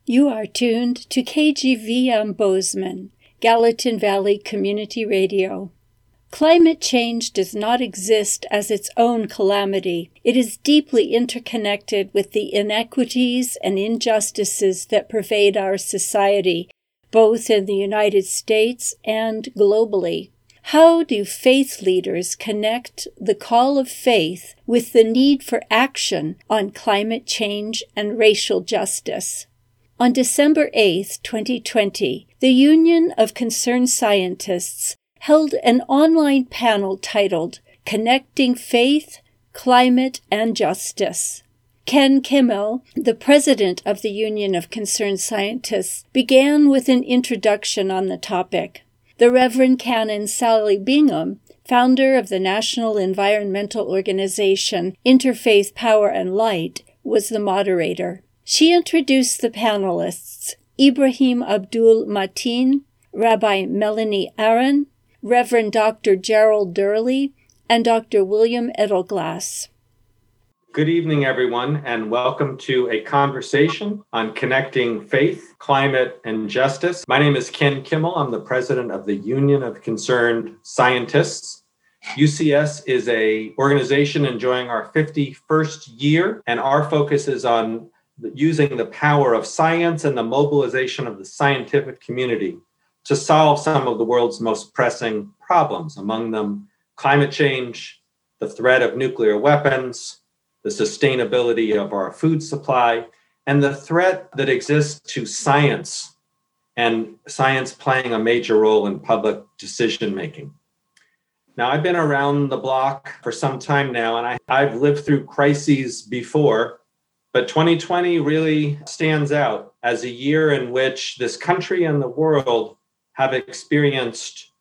You are tuned to KGVM Bozeman, Gallatin Valley Community Radio. Climate change does not exist as its own calamity. It is deeply interconnected with the inequities and injustices that pervade our society, both in the United States and globally. How do faith leaders connect the call of faith with the need for action on climate change and racial justice? On December 8, 2020, the Union of Concerned Scientists held an online panel titled Connecting Faith, Climate, and Justice. Ken Kimmel, the president of the Union of Concerned Scientists, began with an introduction on the topic. The Reverend Canon Sally Bingham, founder of the National Environmental Organization Interfaith Power and Light, was the moderator. She introduced the panelists, Ibrahim Abdul Mateen, Rabbi Melanie Aaron, Reverend Dr. Gerald Durley, and Dr. William Edelglass. Good evening, everyone, and welcome to a conversation on connecting faith, climate, and justice. My name is Ken Kimmel. I'm the president of the Union of Concerned Scientists. UCS is an organization enjoying our 51st year, and our focus is on using the power of science and the mobilization of the scientific community to solve some of the world's most pressing problems, among them climate change, the threat of nuclear weapons, the sustainability of our food supply, and the threat that exists to science, and science playing a major role in public decision-making. Now, I've been around the block for some time now, and I've lived through crises before, but 2020 really stands out as a year in which this country and the world have experienced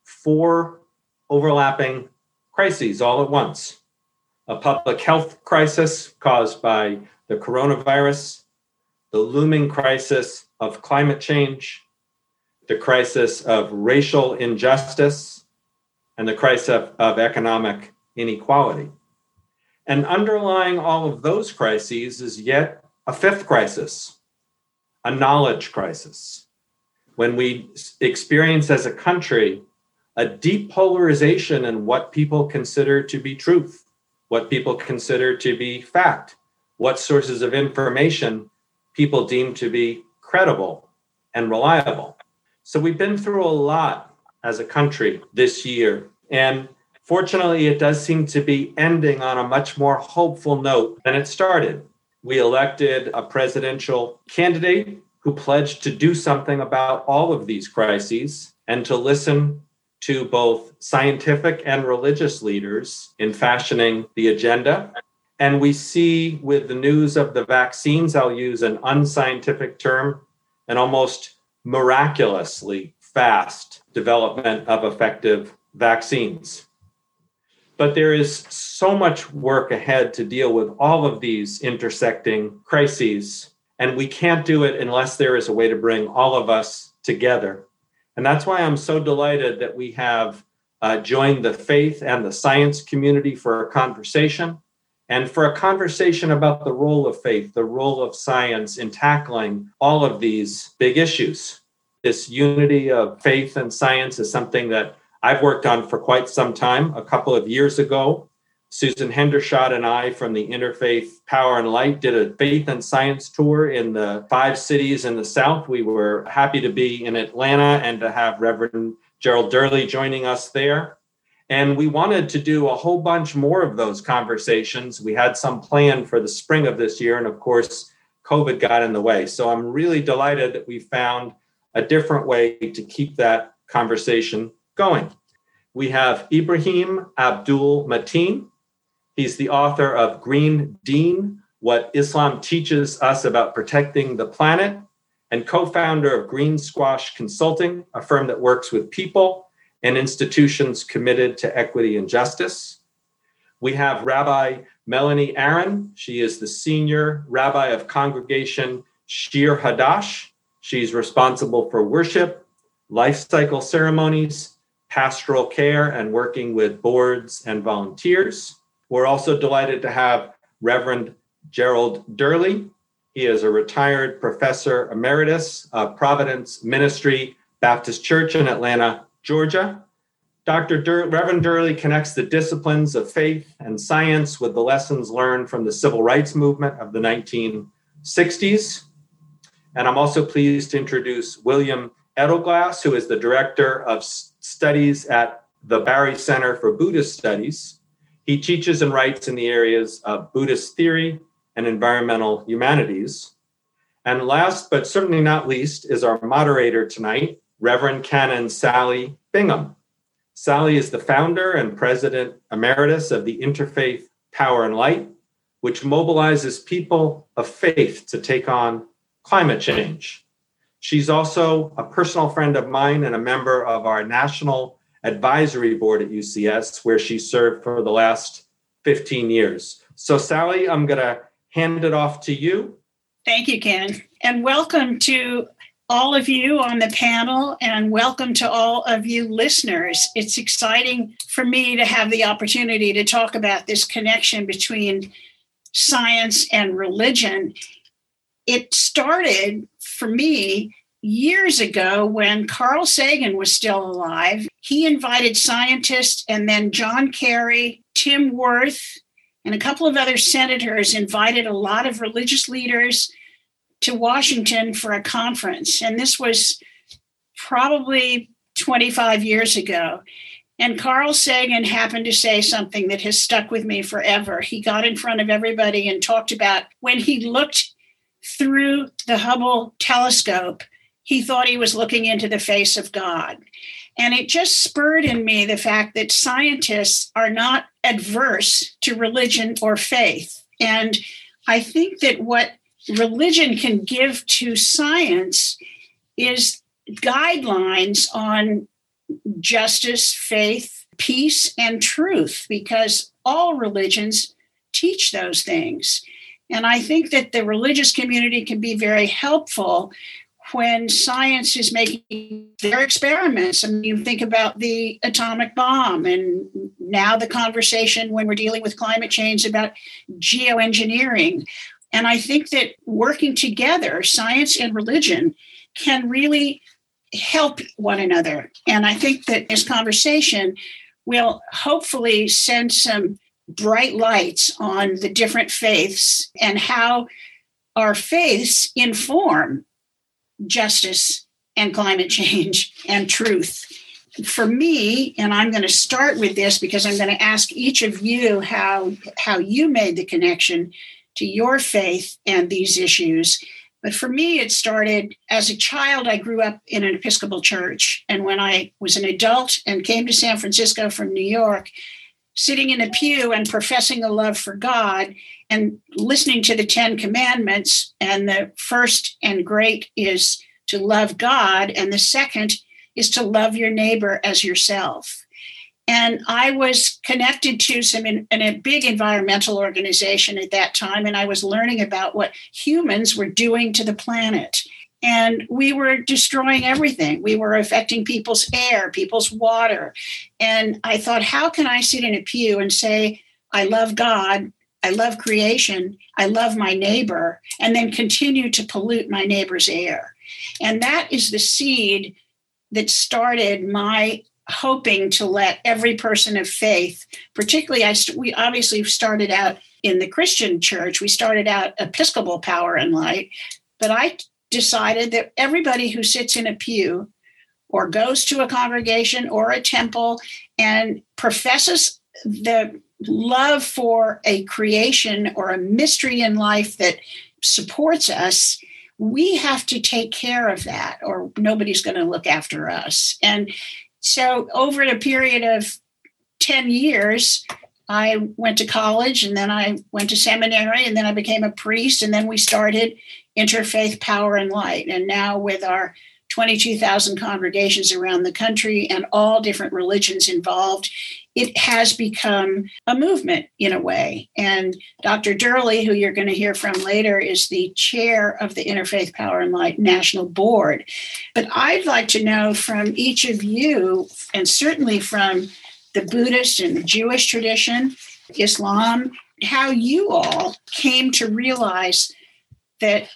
4 overlapping crises all at once. A public health crisis caused by the coronavirus, the looming crisis of climate change, the crisis of racial injustice, and the crisis of economic inequality. And underlying all of those crises is yet a 5th crisis, a knowledge crisis. When we experience as a country a deep polarization in what people consider to be truth, what people consider to be fact, what sources of information people deem to be credible and reliable. So we've been through a lot as a country this year, and fortunately, it does seem to be ending on a much more hopeful note than it started. We elected a presidential candidate who pledged to do something about all of these crises and to listen to both scientific and religious leaders in fashioning the agenda. And we see with the news of the vaccines, I'll use an unscientific term, an almost miraculously fast development of effective vaccines. But there is so much work ahead to deal with all of these intersecting crises, and we can't do it unless there is a way to bring all of us together. And that's why I'm so delighted that we have joined the faith and the science community for a conversation, and for a conversation about the role of faith, the role of science in tackling all of these big issues. This unity of faith and science is something that I've worked on for quite some time. A couple of years ago, Susan Hendershot and I from the Interfaith Power and Light did a faith and science tour in the 5 cities in the South. We were happy to be in Atlanta and to have Reverend Gerald Durley joining us there. And we wanted to do a whole bunch more of those conversations. We had some planned for the spring of this year, and of course, COVID got in the way. So I'm really delighted that we found a different way to keep that conversation going. We have Ibrahim Abdul Mateen. He's the author of Green Deen, What Islam Teaches Us About Protecting the Planet, and co-founder of Green Squash Consulting, a firm that works with people and institutions committed to equity and justice. We have Rabbi Melanie Aaron. She is the senior rabbi of Congregation Shir Hadash. She's responsible for worship, life cycle ceremonies, pastoral care, and working with boards and volunteers. We're also delighted to have Reverend Gerald Durley. He is a retired professor emeritus of Providence Ministry Baptist Church in Atlanta, Georgia. Reverend Durley connects the disciplines of faith and science with the lessons learned from the civil rights movement of the 1960s. And I'm also pleased to introduce William Edelglass, who is the director of studies at the Barry Center for Buddhist Studies. He teaches and writes in the areas of Buddhist theory and environmental humanities. And last, but certainly not least, is our moderator tonight, Reverend Canon Sally Bingham. Sally is the founder and president emeritus of the Interfaith Power and Light, which mobilizes people of faith to take on climate change. She's also a personal friend of mine and a member of our National Advisory Board at UCS, where she served for the last 15 years. So Sally, I'm going to hand it off to you. Thank you, Ken. And welcome to all of you on the panel, and welcome to all of you listeners. It's exciting for me to have the opportunity to talk about this connection between science and religion. It started for me years ago when Carl Sagan was still alive. He invited scientists, and then John Kerry, Tim Wirth, and a couple of other senators invited a lot of religious leaders to Washington for a conference. And this was probably 25 years ago. And Carl Sagan happened to say something that has stuck with me forever. He got in front of everybody and talked about when he looked through the Hubble telescope, he thought he was looking into the face of God. And it just spurred in me the fact that scientists are not adverse to religion or faith. And I think that what religion can give to science is guidelines on justice, faith, peace, and truth, because all religions teach those things. And I think that the religious community can be very helpful when science is making their experiments. I mean, you think about the atomic bomb, and now the conversation when we're dealing with climate change about geoengineering. And I think that working together, science and religion, can really help one another. And I think that this conversation will hopefully send some bright lights on the different faiths and how our faiths inform justice and climate change and truth. For me, and I'm going to start with this because I'm going to ask each of you how you made the connection to your faith and these issues. But for me, it started as a child. I grew up in an Episcopal church. And when I was an adult and came to San Francisco from New York, sitting in a pew and professing a love for God and listening to the 10 Commandments, and the first and great is to love God, and the second is to love your neighbor as yourself. And I was connected to in a big environmental organization at that time, and I was learning about what humans were doing to the planet. And we were destroying everything. We were affecting people's air, people's water. And I thought, how can I sit in a pew and say, I love God, I love creation, I love my neighbor, and then continue to pollute my neighbor's air? And that is the seed that started my hoping to let every person of faith, particularly we obviously started out in the Christian church. We started out Episcopal Power and Light, but I decided that everybody who sits in a pew or goes to a congregation or a temple and professes the love for a creation or a mystery in life that supports us, we have to take care of that, or nobody's going to look after us. And so over a period of 10 years, I went to college, and then I went to seminary, and then I became a priest, and then we started Interfaith Power and Light. And now with our 22,000 congregations around the country and all different religions involved, it has become a movement in a way. And Dr. Durley, who you're going to hear from later, is the chair of the Interfaith Power and Light National Board. But I'd like to know from each of you, and certainly from the Buddhist and the Jewish tradition, Islam, how you all came to realize that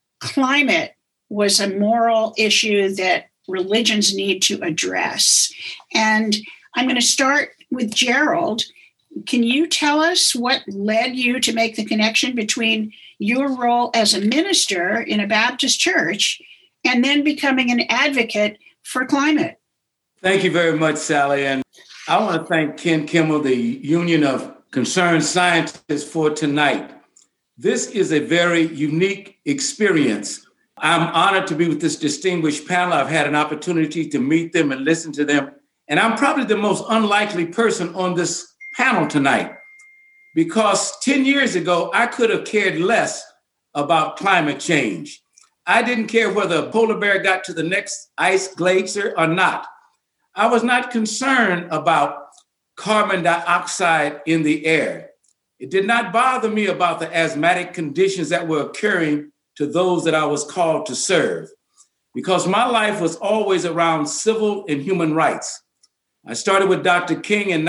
climate was a moral issue that religions need to address. And I'm going to start with Gerald. Can you tell us what led you to make the connection between your role as a minister in a Baptist church and then becoming an advocate for climate? Thank you very much, Sally. And I want to thank Ken Kimmel, the Union of Concerned Scientists, for tonight. This is a very unique experience. I'm honored to be with this distinguished panel. I've had an opportunity to meet them and listen to them. And I'm probably the most unlikely person on this panel tonight, because 10 years ago, I could have cared less about climate change. I didn't care whether a polar bear got to the next ice glacier or not. I was not concerned about carbon dioxide in the air. It did not bother me about the asthmatic conditions that were occurring to those that I was called to serve, because my life was always around civil and human rights. I started with Dr. King in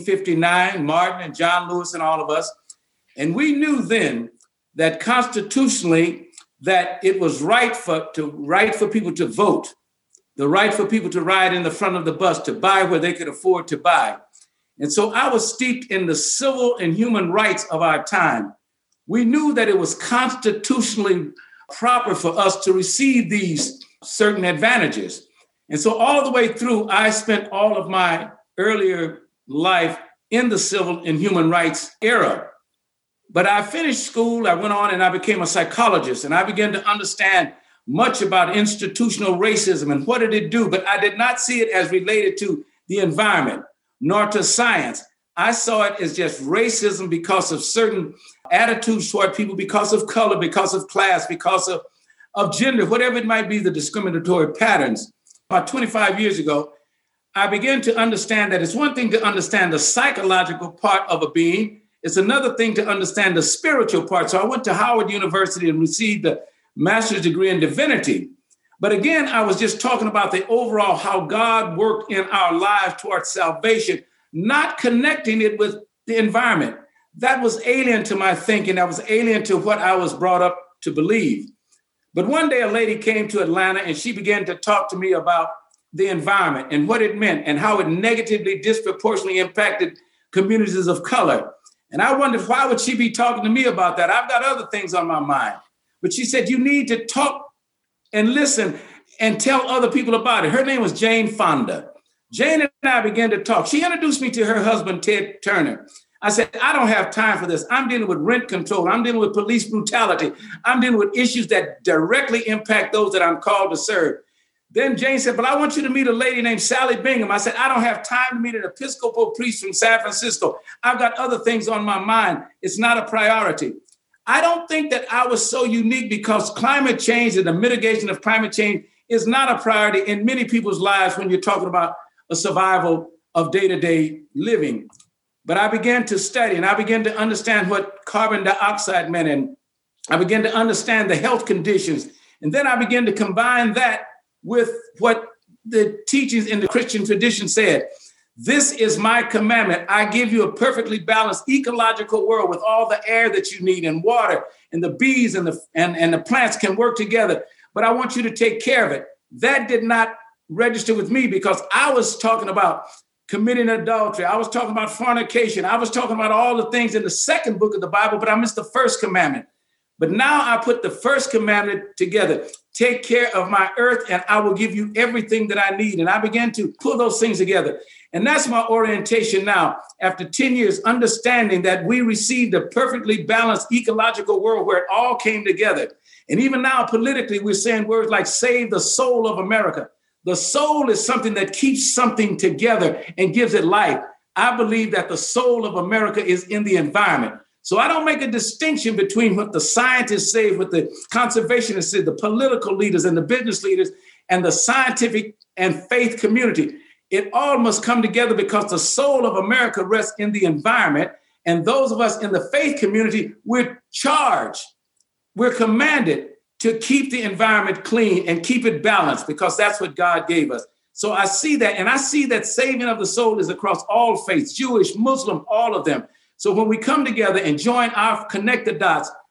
1959, Martin and John Lewis and all of us. And we knew then that constitutionally that it was right for people to vote, the right for people to ride in the front of the bus, to buy where they could afford to buy. And so I was steeped in the civil and human rights of our time. We knew that it was constitutionally proper for us to receive these certain advantages. And so all the way through, I spent all of my earlier life in the civil and human rights era. But I finished school, I went on and I became a psychologist, and I began to understand much about institutional racism and what did it do, but I did not see it as related to the environment, nor to science. I saw it as just racism because of certain attitudes toward people, because of color, because of class, because of gender, whatever it might be, the discriminatory patterns. About 25 years ago, I began to understand that it's one thing to understand the psychological part of a being. It's another thing to understand the spiritual part. So I went to Howard University and received a master's degree in divinity. But again, I was just talking about the overall, how God worked in our lives towards salvation, not connecting it with the environment. That was alien to my thinking. That was alien to what I was brought up to believe. But one day a lady came to Atlanta and she began to talk to me about the environment and what it meant and how it negatively, disproportionately impacted communities of color. And I wondered, why would she be talking to me about that? I've got other things on my mind. But she said, you need to talk and listen and tell other people about it. Her name was Jane Fonda. Jane and I began to talk. She introduced me to her husband, Ted Turner. I said, I don't have time for this. I'm dealing with rent control. I'm dealing with police brutality. I'm dealing with issues that directly impact those that I'm called to serve. Then Jane said, but I want you to meet a lady named Sally Bingham. I said, I don't have time to meet an Episcopal priest from San Francisco. I've got other things on my mind. It's not a priority. I don't think that I was so unique, because climate change and the mitigation of climate change is not a priority in many people's lives when you're talking about a survival of day-to-day living. But I began to study and I began to understand what carbon dioxide meant. And I began to understand the health conditions. And then I began to combine that with what the teachings in the Christian tradition said. This is my commandment. I give you a perfectly balanced ecological world with all the air that you need and water, and the bees and the plants can work together. But I want you to take care of it. That did not register with me, because I was talking about committing adultery. I was talking about fornication. I was talking about all the things in the second book of the Bible, but I missed the first commandment. But now I put the first commandment together. Take care of my earth and I will give you everything that I need. And I began to pull those things together. And that's my orientation now, after 10 years, understanding that we received a perfectly balanced ecological world where it all came together. And even now, politically, we're saying words like save the soul of America. The soul is something that keeps something together and gives it life. I believe that the soul of America is in the environment. So I don't make a distinction between what the scientists say, what the conservationists say, the political leaders and the business leaders, and the scientific and faith community. It all must come together, because the soul of America rests in the environment. And those of us in the faith community, we're charged, we're commanded to keep the environment clean and keep it balanced, because that's what God gave us. So I see that, and I see that saving of the soul is across all faiths, Jewish, Muslim, all of them. So when we come together and join our connect the dots,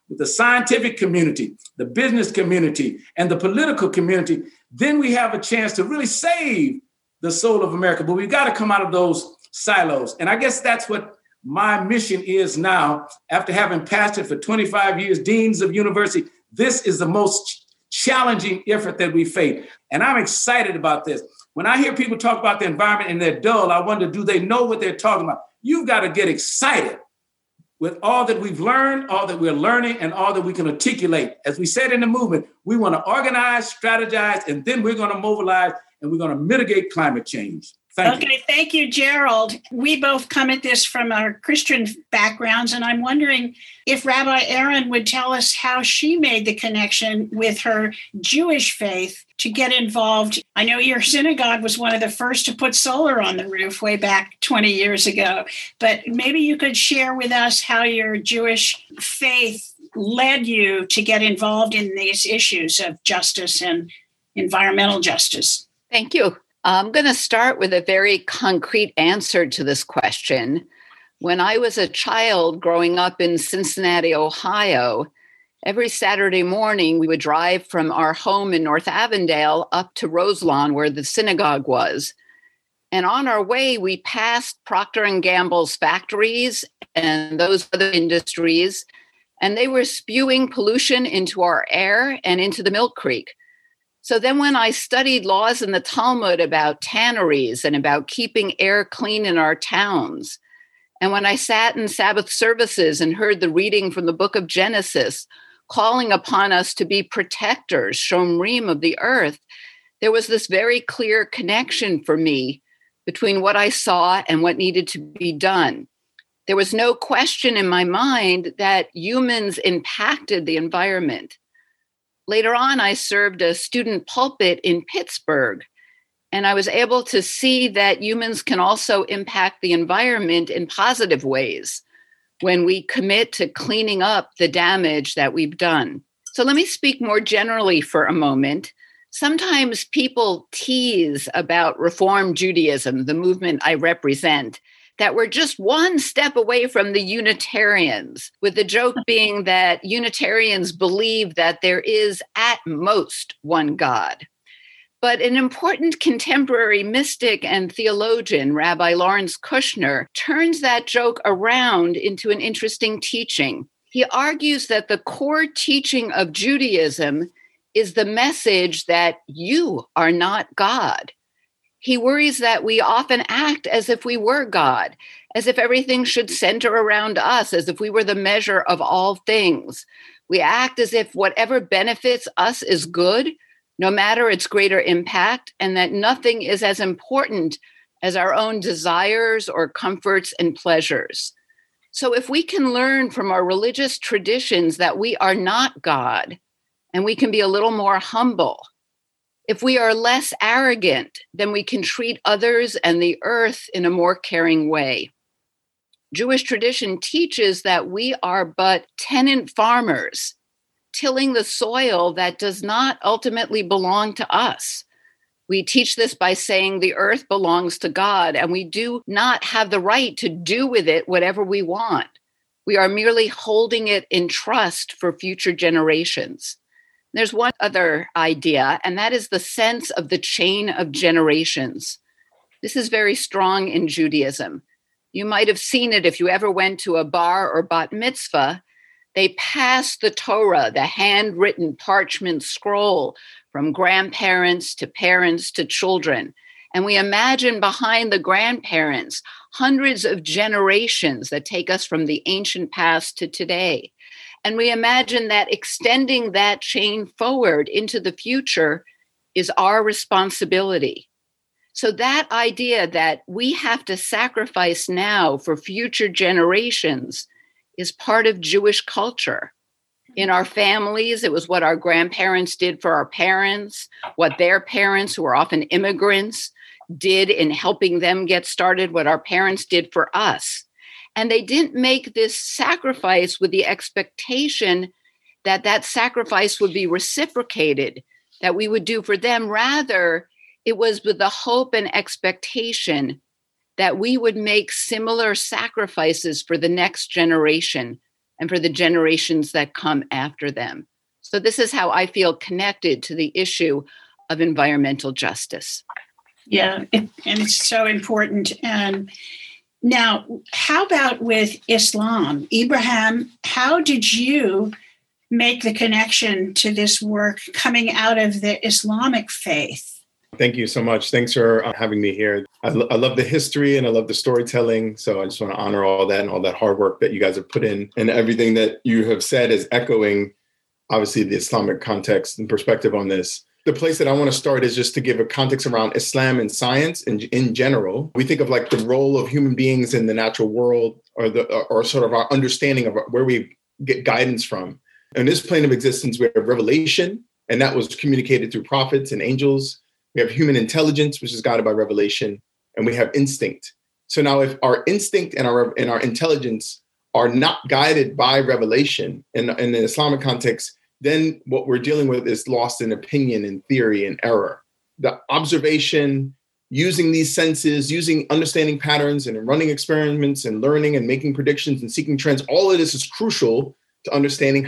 with the scientific community, the business community, and the political community, then we have a chance to really save the soul of America. But we've got to come out of those silos. And I guess that's what my mission is now. After having pastored for 25 years, deans of university, this is the most challenging effort that we face. And I'm excited about this. When I hear people talk about the environment and they're dull, I wonder, do they know what they're talking about? You've got to get excited with all that we've learned, all that we're learning, and all that we can articulate. As we said in the movement, we want to organize, strategize, and then we're going to mobilize, and we're going to mitigate climate change. Thank you, Gerald. We both come at this from our Christian backgrounds, and I'm wondering if Rabbi Aaron would tell us how she made the connection with her Jewish faith to get involved. I know your synagogue was one of the first to put solar on the roof way back 20 years ago, but maybe you could share with us how your Jewish faith led you to get involved in these issues of justice and environmental justice. Thank you. I'm going to start with a very concrete answer to this question. When I was a child growing up in Cincinnati, Ohio, every Saturday morning we would drive from our home in North Avondale up to Roselawn, where the synagogue was. And on our way, we passed Procter & Gamble's factories and those other industries, and they were spewing pollution into our air and into the Milk Creek. So then when I studied laws in the Talmud about tanneries and about keeping air clean in our towns, and when I sat in Sabbath services and heard the reading from the book of Genesis, calling upon us to be protectors, shomrim of the earth, there was this very clear connection for me between what I saw and what needed to be done. There was no question in my mind that humans impacted the environment. Later on, I served a student pulpit in Pittsburgh, and I was able to see that humans can also impact the environment in positive ways when we commit to cleaning up the damage that we've done. So let me speak more generally for a moment. Sometimes people tease about Reform Judaism, the movement I represent, that we're just one step away from the Unitarians, with the joke being that Unitarians believe that there is at most one God. But an important contemporary mystic and theologian, Rabbi Lawrence Kushner, turns that joke around into an interesting teaching. He argues that the core teaching of Judaism is the message that you are not God. He worries that we often act as if we were God, as if everything should center around us, as if we were the measure of all things. We act as if whatever benefits us is good, no matter its greater impact, and that nothing is as important as our own desires or comforts and pleasures. So if we can learn from our religious traditions that we are not God, and we can be a little more humble, if we are less arrogant, then we can treat others and the earth in a more caring way. Jewish tradition teaches that we are but tenant farmers, tilling the soil that does not ultimately belong to us. We teach this by saying the earth belongs to God, and we do not have the right to do with it whatever we want. We are merely holding it in trust for future generations. There's one other idea, and that is the sense of the chain of generations. This is very strong in Judaism. You might have seen it if you ever went to a bar or bat mitzvah. They pass the Torah, the handwritten parchment scroll, from grandparents to parents to children. And we imagine behind the grandparents hundreds of generations that take us from the ancient past to today. And we imagine that extending that chain forward into the future is our responsibility. So that idea that we have to sacrifice now for future generations is part of Jewish culture. In our families, it was what our grandparents did for our parents, what their parents, who were often immigrants, did in helping them get started, what our parents did for us. And they didn't make this sacrifice with the expectation that that sacrifice would be reciprocated, that we would do for them. Rather, it was with the hope and expectation that we would make similar sacrifices for the next generation, and for the generations that come after them. So this is how I feel connected to the issue of environmental justice. Yeah, and it's so important. And now, how about with Islam? Ibrahim, how did you make the connection to this work coming out of the Islamic faith? Thank you so much. Thanks for having me here. I love the history and I love the storytelling. So I just want to honor all that and all that hard work that you guys have put in. And everything that you have said is echoing, obviously, the Islamic context and perspective on this. The place that I want to start is just to give a context around Islam and science in general. We think of like the role of human beings in the natural world or sort of our understanding of where we get guidance from. In this plane of existence, we have revelation, and that was communicated through prophets and angels. We have human intelligence, which is guided by revelation, and we have instinct. So now if our instinct and our intelligence are not guided by revelation in the Islamic context, then what we're dealing with is lost in opinion and theory and error. The observation, using these senses, using understanding patterns and running experiments and learning and making predictions and seeking trends, all of this is crucial to understanding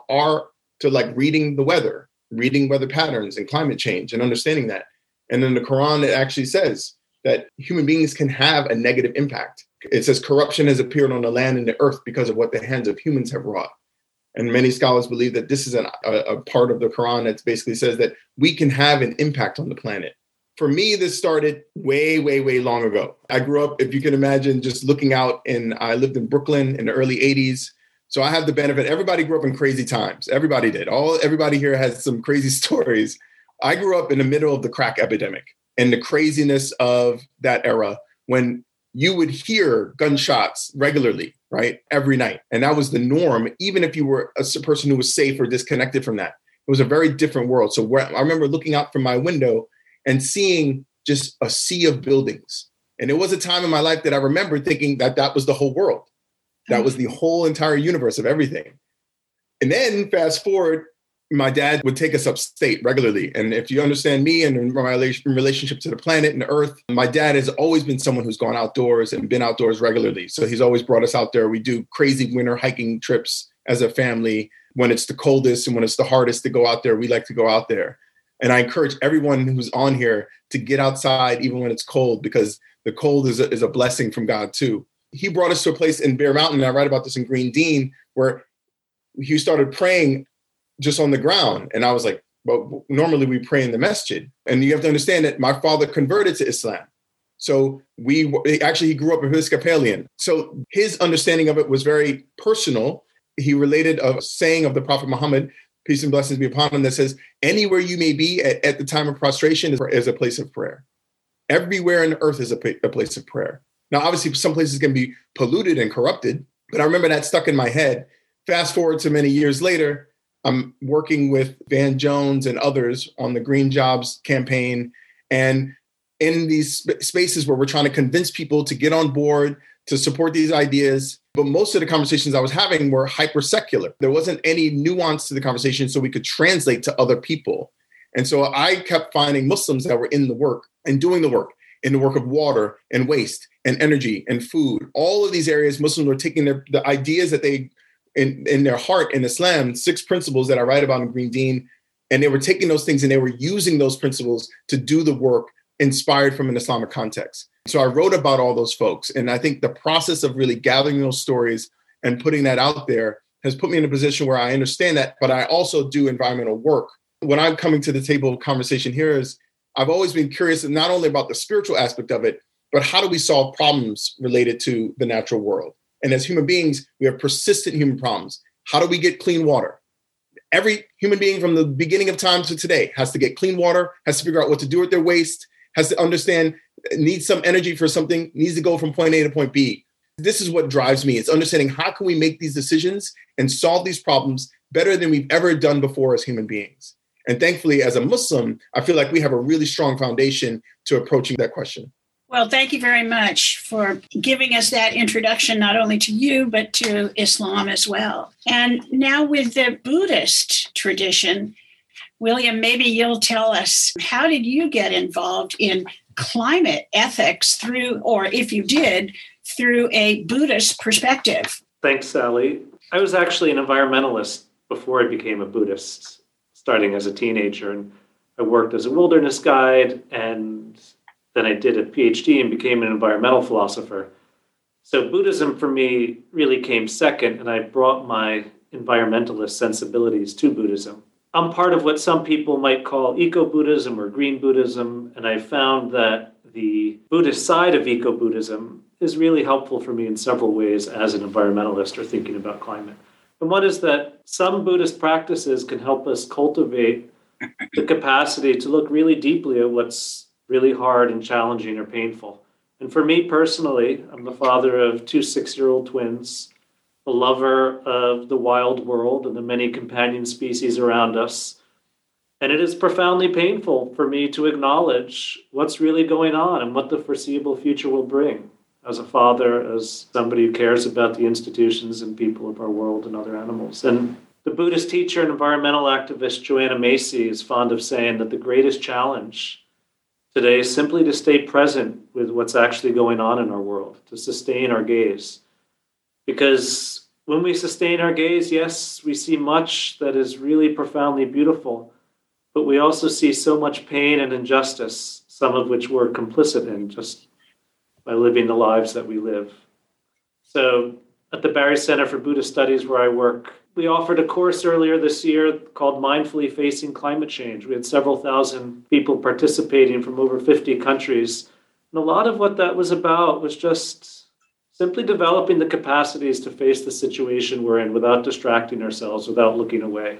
reading the weather, reading weather patterns and climate change and understanding that. And in the Quran, it actually says that human beings can have a negative impact. It says corruption has appeared on the land and the earth because of what the hands of humans have wrought. And many scholars believe that this is a part of the Quran that basically says that we can have an impact on the planet. For me, this started way, way, way long ago. I grew up, if you can imagine, just looking out, and I lived in Brooklyn in the early 80s. So I have the benefit. Everybody grew up in crazy times. Everybody did. Everybody here has some crazy stories. I grew up in the middle of the crack epidemic and the craziness of that era when you would hear gunshots regularly, right? Every night. And that was the norm, even if you were a person who was safe or disconnected from that. It was a very different world. So I remember looking out from my window and seeing just a sea of buildings. And it was a time in my life that I remember thinking that was the whole world. That was the whole entire universe of everything. And then fast forward, my dad would take us upstate regularly. And if you understand me and my relationship to the planet and the earth, my dad has always been someone who's gone outdoors and been outdoors regularly. So he's always brought us out there. We do crazy winter hiking trips as a family. When it's the coldest and when it's the hardest to go out there, we like to go out there. And I encourage everyone who's on here to get outside even when it's cold, because the cold is a blessing from God too. He brought us to a place in Bear Mountain, and I write about this in Green Dean, where he started praying just on the ground. And I was like, well, normally we pray in the masjid. And you have to understand that my father converted to Islam. So he grew up Episcopalian. So his understanding of it was very personal. He related a saying of the Prophet Muhammad, peace and blessings be upon him, that says, anywhere you may be at the time of prostration is a place of prayer. Everywhere on earth is a place of prayer. Now, obviously, some places can be polluted and corrupted, but I remember that stuck in my head. Fast forward to many years later, I'm working with Van Jones and others on the Green Jobs campaign. And in these spaces where we're trying to convince people to get on board, to support these ideas. But most of the conversations I was having were hyper secular. There wasn't any nuance to the conversation so we could translate to other people. And so I kept finding Muslims that were in the work and doing the work, in the work of water and waste and energy and food. All of these areas, Muslims were taking the ideas that they, in their heart in Islam, 6 principles that I write about in Green Dean, and they were taking those things and they were using those principles to do the work inspired from an Islamic context. So I wrote about all those folks. And I think the process of really gathering those stories and putting that out there has put me in a position where I understand that, but I also do environmental work. When I'm coming to the table conversation here is, I've always been curious not only about the spiritual aspect of it, but how do we solve problems related to the natural world? And as human beings, we have persistent human problems. How do we get clean water? Every human being from the beginning of time to today has to get clean water, has to figure out what to do with their waste, has to understand, needs some energy for something, needs to go from point A to point B. This is what drives me. It's understanding how can we make these decisions and solve these problems better than we've ever done before as human beings. And thankfully, as a Muslim, I feel like we have a really strong foundation to approaching that question. Well, thank you very much for giving us that introduction, not only to you, but to Islam as well. And now with the Buddhist tradition, William, maybe you'll tell us, how did you get involved in climate ethics through, or if you did, through a Buddhist perspective? Thanks, Sally. I was actually an environmentalist before I became a Buddhist, starting as a teenager. And I worked as a wilderness guide, and then I did a PhD and became an environmental philosopher. So Buddhism for me really came second, and I brought my environmentalist sensibilities to Buddhism. I'm part of what some people might call eco-Buddhism or green Buddhism, and I found that the Buddhist side of eco-Buddhism is really helpful for me in several ways as an environmentalist or thinking about climate. And one is that some Buddhist practices can help us cultivate the capacity to look really deeply at what's really hard and challenging or painful. And for me personally, I'm the father of 2 6-year-old twins, a lover of the wild world and the many companion species around us. And it is profoundly painful for me to acknowledge what's really going on and what the foreseeable future will bring. As a father, as somebody who cares about the institutions and people of our world and other animals. And the Buddhist teacher and environmental activist Joanna Macy is fond of saying that the greatest challenge today is simply to stay present with what's actually going on in our world, to sustain our gaze. Because when we sustain our gaze, yes, we see much that is really profoundly beautiful, but we also see so much pain and injustice, some of which we're complicit in just by living the lives that we live. So at the Barry Center for Buddhist Studies, where I work, we offered a course earlier this year called Mindfully Facing Climate Change. We had several thousand people participating from over 50 countries. And a lot of what that was about was just simply developing the capacities to face the situation we're in without distracting ourselves, without looking away.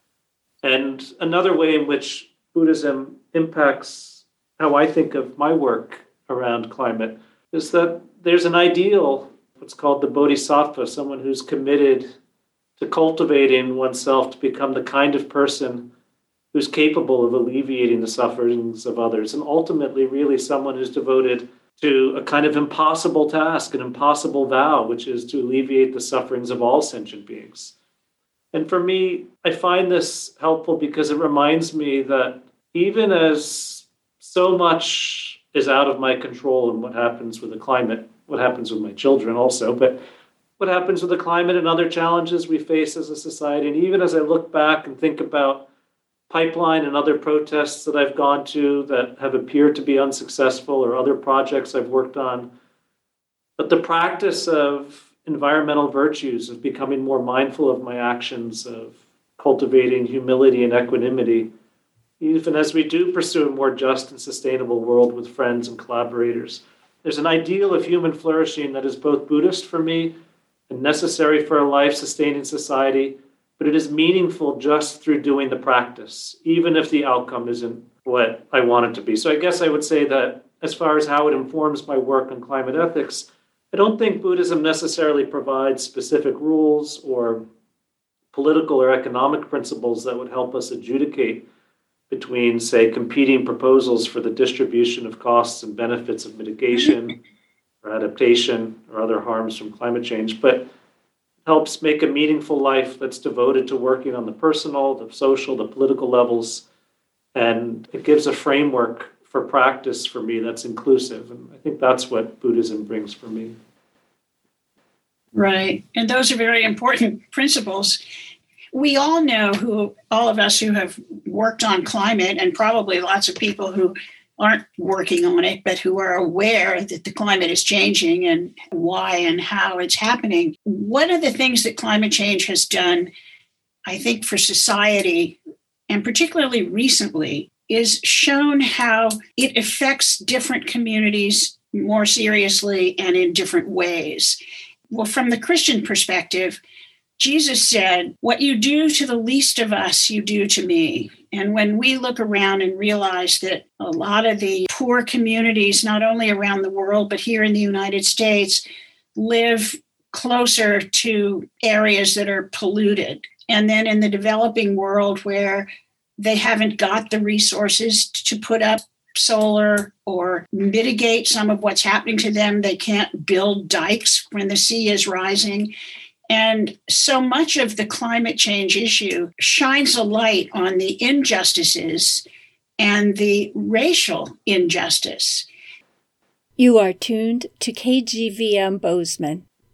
And another way in which Buddhism impacts how I think of my work around climate is that there's an ideal, what's called the bodhisattva, someone who's committed to cultivating oneself to become the kind of person who's capable of alleviating the sufferings of others, and ultimately really someone who's devoted to a kind of impossible task, an impossible vow, which is to alleviate the sufferings of all sentient beings. And for me, I find this helpful because it reminds me that even as so much is out of my control and what happens with the climate, what happens with my children also, but what happens with the climate and other challenges we face as a society. And even as I look back and think about pipeline and other protests that I've gone to that have appeared to be unsuccessful or other projects I've worked on, but the practice of environmental virtues, of becoming more mindful of my actions, of cultivating humility and equanimity, even as we do pursue a more just and sustainable world with friends and collaborators. There's an ideal of human flourishing that is both Buddhist for me and necessary for a life-sustaining society, but it is meaningful just through doing the practice, even if the outcome isn't what I want it to be. So I guess I would say that as far as how it informs my work on climate ethics, I don't think Buddhism necessarily provides specific rules or political or economic principles that would help us adjudicate between, say, competing proposals for the distribution of costs and benefits of mitigation or adaptation or other harms from climate change, but helps make a meaningful life that's devoted to working on the personal, the social, the political levels. And it gives a framework for practice for me that's inclusive. And I think that's what Buddhism brings for me. Right. And those are very important principles. We all know, all of us who have worked on climate, and probably lots of people who aren't working on it, but who are aware that the climate is changing and why and how it's happening. One of the things that climate change has done, I think, for society, and particularly recently, is shown how it affects different communities more seriously and in different ways. Well, from the Christian perspective, Jesus said, "What you do to the least of us, you do to me." And when we look around and realize that a lot of the poor communities, not only around the world, but here in the United States, live closer to areas that are polluted. And then in the developing world where they haven't got the resources to put up solar or mitigate some of what's happening to them, they can't build dikes when the sea is rising. And so much of the climate change issue shines a light on the injustices and the racial injustice. You are tuned to KGVM Bozeman.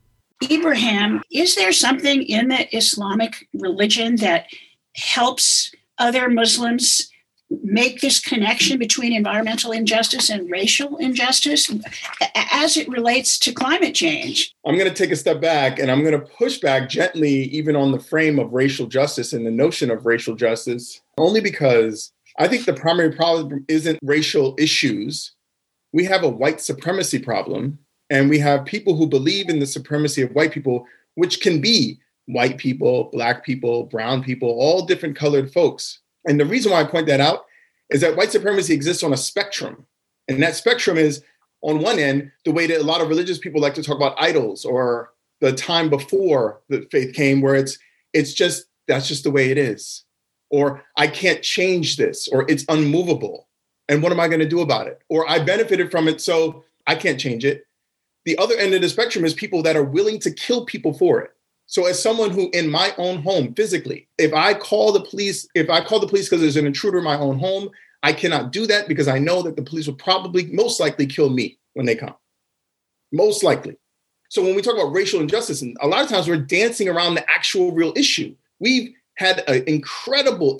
Ibrahim, is there something in the Islamic religion that helps other Muslims make this connection between environmental injustice and racial injustice as it relates to climate change? I'm going to take a step back and I'm going to push back gently even on the frame of racial justice and the notion of racial justice, only because I think the primary problem isn't racial issues. We have a white supremacy problem, and we have people who believe in the supremacy of white people, which can be white people, Black people, brown people, all different colored folks. And the reason why I point that out is that white supremacy exists on a spectrum. And that spectrum is, on one end, the way that a lot of religious people like to talk about idols or the time before the faith came, where it's just, that's just the way it is. Or I can't change this, or it's unmovable. And what am I going to do about it? Or I benefited from it, so I can't change it. The other end of the spectrum is people that are willing to kill people for it. So as someone who in my own home physically, if I call the police because there's an intruder in my own home, I cannot do that because I know that the police will probably most likely kill me when they come. Most likely. So when we talk about racial injustice, and a lot of times we're dancing around the actual real issue. We've had an incredible,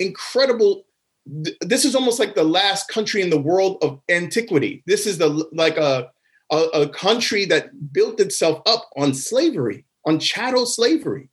this is almost like the last country in the world of antiquity. This is a country that built itself up on slavery, on chattel slavery.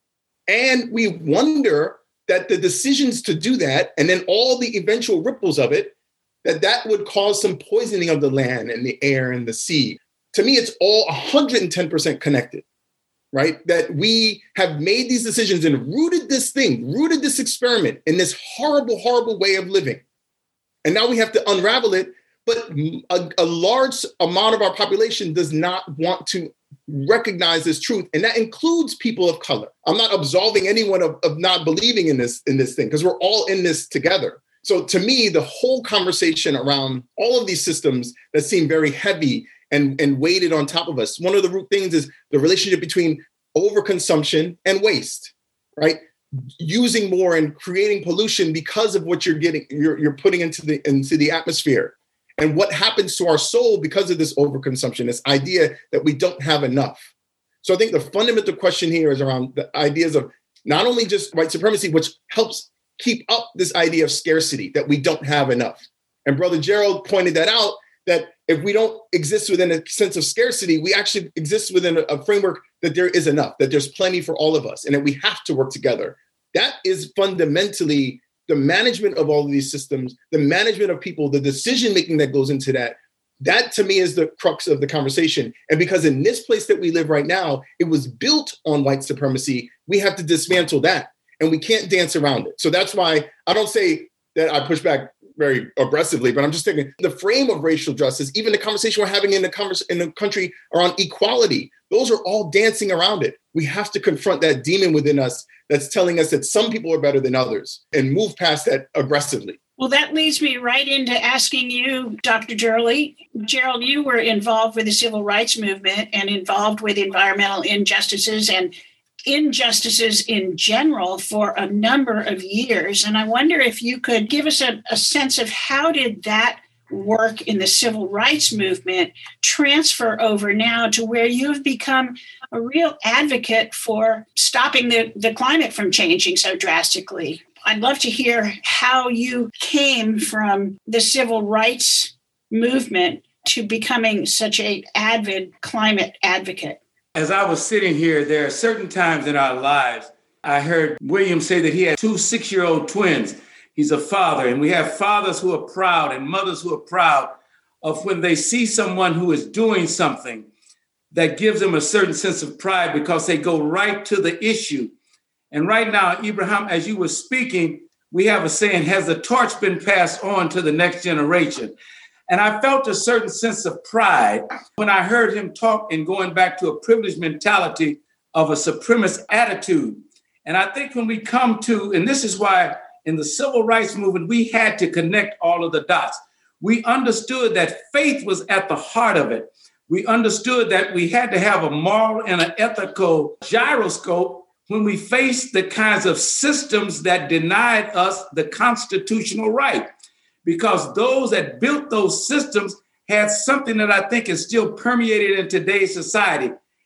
And we wonder that the decisions to do that, and then all the eventual ripples of it, that would cause some poisoning of the land and the air and the sea. To me, it's all 110% connected, right? That we have made these decisions and rooted this experiment in this horrible, horrible way of living. And now we have to unravel it. But a large amount of our population does not want to recognize this truth. And that includes people of color. I'm not absolving anyone of not believing in this thing, because we're all in this together. So to me, the whole conversation around all of these systems that seem very heavy and weighted on top of us, one of the root things is the relationship between overconsumption and waste, right? Using more and creating pollution because of what you're putting into the atmosphere. And what happens to our soul because of this overconsumption, this idea that we don't have enough. So I think the fundamental question here is around the ideas of not only just white supremacy, which helps keep up this idea of scarcity, that we don't have enough. And Brother Gerald pointed that out, that if we don't exist within a sense of scarcity, we actually exist within a framework that there is enough, that there's plenty for all of us, and that we have to work together. That is fundamentally the management of all of these systems, the management of people, the decision-making that goes into that. That to me is the crux of the conversation. And because in this place that we live right now, it was built on white supremacy, we have to dismantle that, and we can't dance around it. So that's why I don't say that I push back very aggressively, but I'm just thinking the frame of racial justice, even the conversation we're having in the country around equality, those are all dancing around it. We have to confront that demon within us that's telling us that some people are better than others and move past that aggressively. Well, that leads me right into asking you, Dr. Gerald. Gerald, you were involved with the civil rights movement and involved with environmental injustices and injustices in general for a number of years. And I wonder if you could give us a sense of how did that work in the civil rights movement transfer over now to where you have become a real advocate for stopping the climate from changing so drastically. I'd love to hear how you came from the civil rights movement to becoming such an avid climate advocate. As I was sitting here, there are certain times in our lives, I heard William say that he had 2 6-year-old twins. He's a father, and we have fathers who are proud and mothers who are proud of when they see someone who is doing something that gives them a certain sense of pride because they go right to the issue. And right now, Ibrahim, as you were speaking, we have a saying, has the torch been passed on to the next generation? And I felt a certain sense of pride when I heard him talk and going back to a privileged mentality of a supremacist attitude. And I think when we come to, and this is why in the civil rights movement, we had to connect all of the dots. We understood that faith was at the heart of it. We understood that we had to have a moral and an ethical gyroscope when we faced the kinds of systems that denied us the constitutional right, because those that built those systems had something that I think is still permeated in today's society.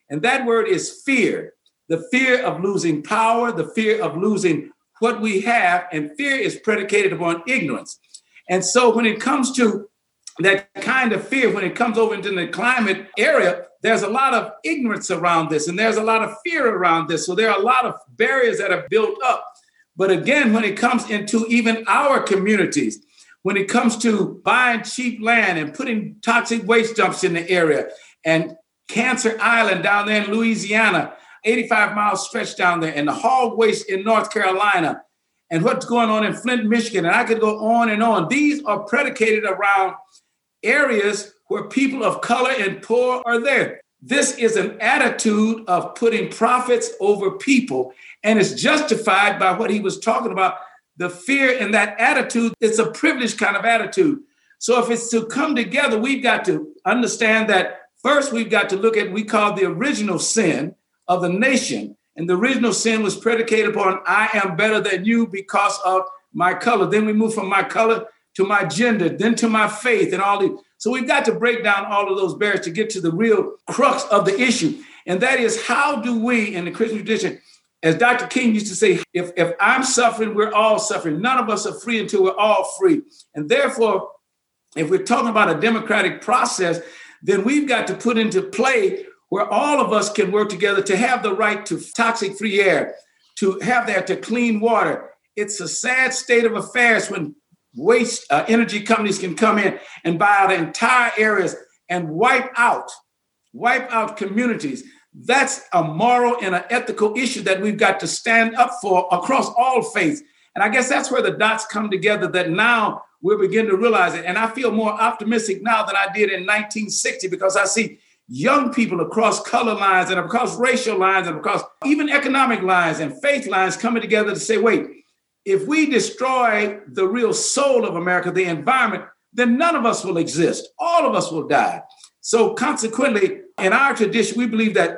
And that word is fear. The fear of losing power, the fear of losing what we have, and fear is predicated upon ignorance. And so when it comes to that kind of fear, when it comes over into the climate area, there's a lot of ignorance around this, and there's a lot of fear around this. So there are a lot of barriers that are built up. But again, when it comes into even our communities, when it comes to buying cheap land and putting toxic waste dumps in the area, and Cancer Island down there in Louisiana, 85 miles stretch down there, and the hog waste in North Carolina, and what's going on in Flint, Michigan, and I could go on and on. These are predicated around areas where people of color and poor are there. This is an attitude of putting profits over people, and it's justified by what he was talking about, the fear and that attitude. It's a privileged kind of attitude. So if it's to come together, we've got to understand that first we've got to look at what we call the original sin of the nation. And the original sin was predicated upon, I am better than you because of my color. Then we move from my color to my gender, then to my faith and all these. So we've got to break down all of those barriers to get to the real crux of the issue. And that is, how do we in the Christian tradition, as Dr. King used to say, if I'm suffering, we're all suffering. None of us are free until we're all free. And therefore, if we're talking about a democratic process, then we've got to put into play where all of us can work together to have the right to toxic-free air, to have that to clean water. It's a sad state of affairs when waste energy companies can come in and buy out entire areas and wipe out communities. That's a moral and an ethical issue that we've got to stand up for across all faiths. And I guess that's where the dots come together, that now we're beginning to realize it. And I feel more optimistic now than I did in 1960, because I see young people across color lines and across racial lines and across even economic lines and faith lines coming together to say, wait, if we destroy the real soul of America, the environment, then none of us will exist. All of us will die. So consequently, in our tradition, we believe that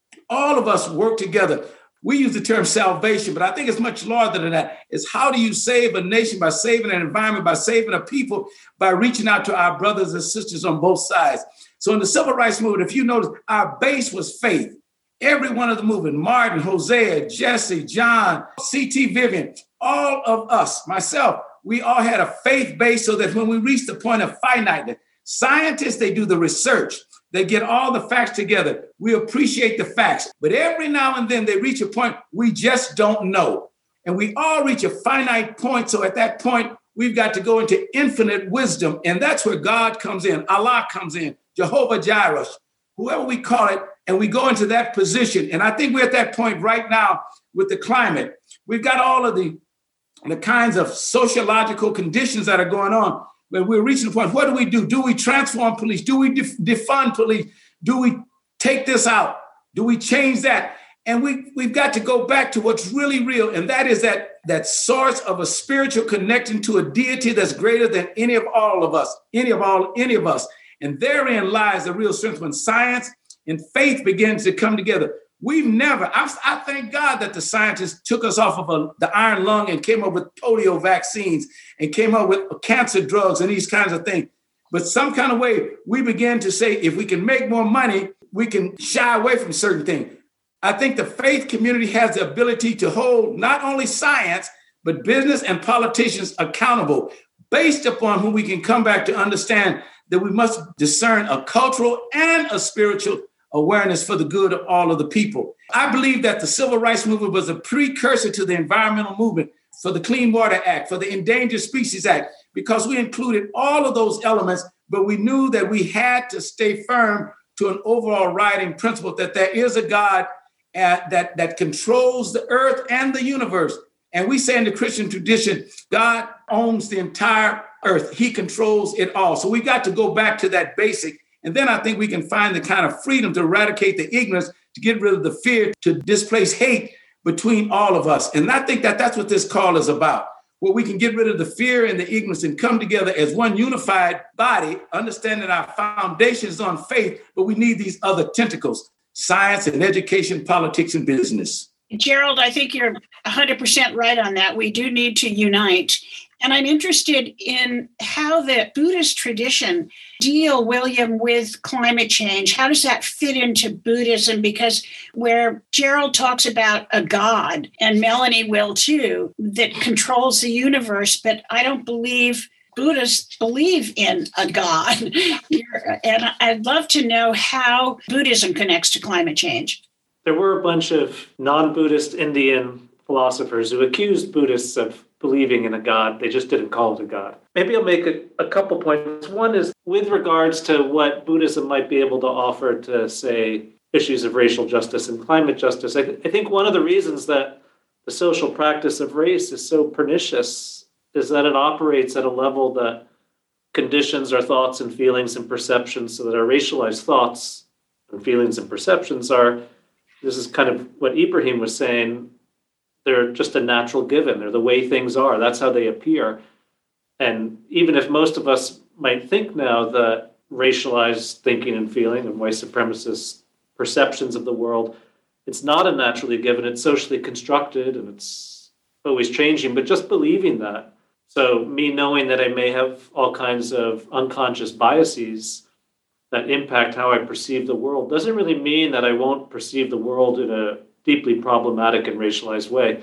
all of us work together. We use the term salvation, but I think it's much larger than that. It's how do you save a nation? By saving an environment, by saving a people, by reaching out to our brothers and sisters on both sides. So in the civil rights movement, if you notice, our base was faith. Every one of the movement, Martin, Hosea, Jesse, John, C.T. Vivian, all of us, myself, we all had a faith base so that when we reach the point of finiteness, scientists, they do the research. They get all the facts together. We appreciate the facts. But every now and then they reach a point we just don't know. And we all reach a finite point. So at that point, we've got to go into infinite wisdom. And that's where God comes in. Allah comes in. Jehovah Jireh, whoever we call it. And we go into that position. And I think we're at that point right now with the climate. We've got all of the kinds of sociological conditions that are going on. But we're reaching the point, what do? Do we transform police? Do we defund police? Do we take this out? Do we change that? And we've got to go back to what's really real. And that is that source of a spiritual connection to a deity that's greater than any of us. And therein lies the real strength when science and faith begins to come together. I thank God that the scientists took us off of the iron lung and came up with polio vaccines and came up with cancer drugs and these kinds of things. But some kind of way, we began to say, if we can make more money, we can shy away from certain things. I think the faith community has the ability to hold not only science, but business and politicians accountable based upon whom we can come back to understand that we must discern a cultural and a spiritual awareness for the good of all of the people. I believe that the Civil Rights Movement was a precursor to the environmental movement, for the Clean Water Act, for the Endangered Species Act, because we included all of those elements, but we knew that we had to stay firm to an overall riding principle that there is a God that controls the earth and the universe. And we say in the Christian tradition, God owns the entire earth. He controls it all. So we got to go back to that basic. And then I think we can find the kind of freedom to eradicate the ignorance, to get rid of the fear, to displace hate between all of us. And I think that that's what this call is about, where we can get rid of the fear and the ignorance and come together as one unified body, understanding our foundation is on faith, but we need these other tentacles, science and education, politics and business. Gerald, I think you're 100% right on that. We do need to unite. And I'm interested in how the Buddhist tradition deal, William, with climate change. How does that fit into Buddhism? Because where Gerald talks about a God, and Melanie will too, that controls the universe, but I don't believe Buddhists believe in a God. And I'd love to know how Buddhism connects to climate change. There were a bunch of non-Buddhist Indian philosophers who accused Buddhists of believing in a God. They just didn't call it a God. Maybe I'll make a couple points. One is with regards to what Buddhism might be able to offer to, say, issues of racial justice and climate justice. I think one of the reasons that the social practice of race is so pernicious is that it operates at a level that conditions our thoughts and feelings and perceptions, so that our racialized thoughts and feelings and perceptions are, this is kind of what Ibrahim was saying, they're just a natural given. They're the way things are. That's how they appear. And even if most of us might think now that racialized thinking and feeling and white supremacist perceptions of the world, it's not a naturally given. It's socially constructed and it's always changing. But just believing that, so me knowing that I may have all kinds of unconscious biases that impact how I perceive the world, doesn't really mean that I won't perceive the world in a deeply problematic and racialized way.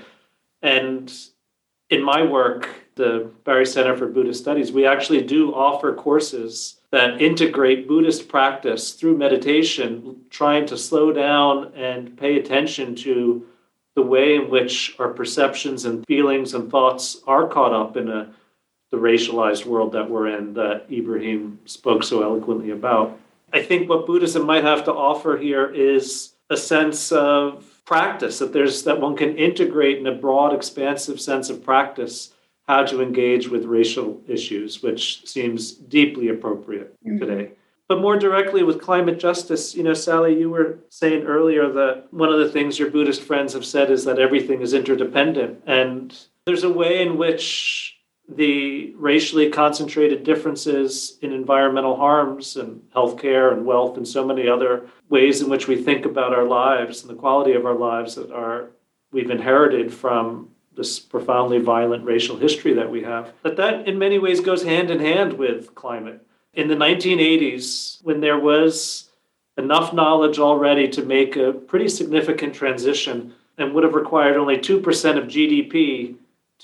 And in my work, the Barry Center for Buddhist Studies, we actually do offer courses that integrate Buddhist practice through meditation, trying to slow down and pay attention to the way in which our perceptions and feelings and thoughts are caught up in the racialized world that we're in, that Ibrahim spoke so eloquently about. I think what Buddhism might have to offer here is a sense of practice, that one can integrate in a broad, expansive sense of practice how to engage with racial issues, which seems deeply appropriate today. But more directly with climate justice, Sally, you were saying earlier that one of the things your Buddhist friends have said is that everything is interdependent. And there's a way in which the racially concentrated differences in environmental harms and healthcare and wealth and so many other ways in which we think about our lives and the quality of our lives that we've inherited from this profoundly violent racial history that we have, that in many ways goes hand in hand with climate. In the 1980s, when there was enough knowledge already to make a pretty significant transition and would have required only 2% of GDP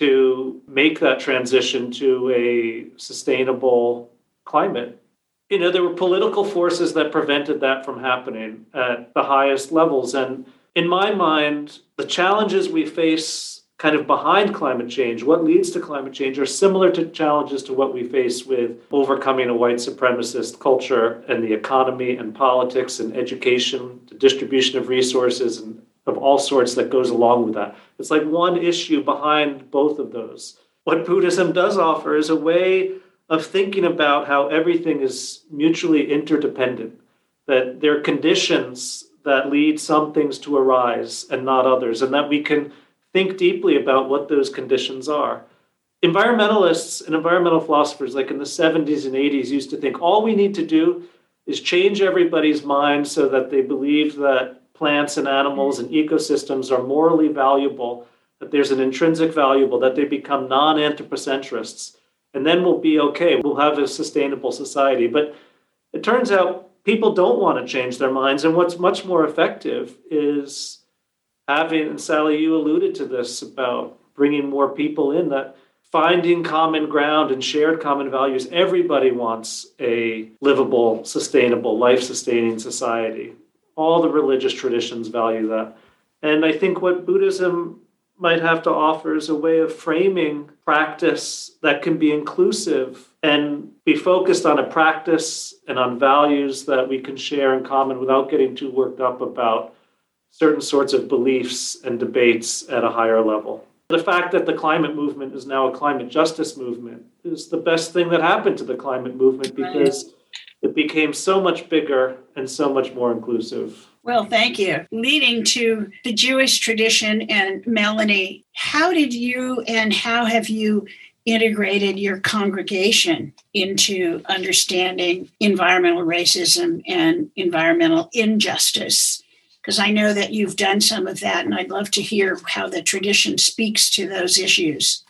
to make that transition to a sustainable climate. There were political forces that prevented that from happening at the highest levels. And in my mind, the challenges we face kind of behind climate change, what leads to climate change, are similar to challenges to what we face with overcoming a white supremacist culture and the economy and politics and education, the distribution of resources and of all sorts that goes along with that. It's like one issue behind both of those. What Buddhism does offer is a way of thinking about how everything is mutually interdependent, that there are conditions that lead some things to arise and not others, and that we can think deeply about what those conditions are. Environmentalists and environmental philosophers, like in the 70s and 80s, used to think all we need to do is change everybody's mind so that they believe that plants and animals and ecosystems are morally valuable, that there's an intrinsic value, that they become non-anthropocentrists, and then we'll be okay. We'll have a sustainable society. But it turns out people don't want to change their minds, and what's much more effective is having, and Sally, you alluded to this, about bringing more people in, that finding common ground and shared common values. Everybody wants a livable, sustainable, life-sustaining society. All the religious traditions value that. And I think what Buddhism might have to offer is a way of framing practice that can be inclusive and be focused on a practice and on values that we can share in common without getting too worked up about certain sorts of beliefs and debates at a higher level. The fact that the climate movement is now a climate justice movement is the best thing that happened to the climate movement, because it became so much bigger and so much more inclusive. Well, thank you. Leading to the Jewish tradition, and Melanie, how did you and how have you integrated your congregation into understanding environmental racism and environmental injustice? Because I know that you've done some of that, and I'd love to hear how the tradition speaks to those issues.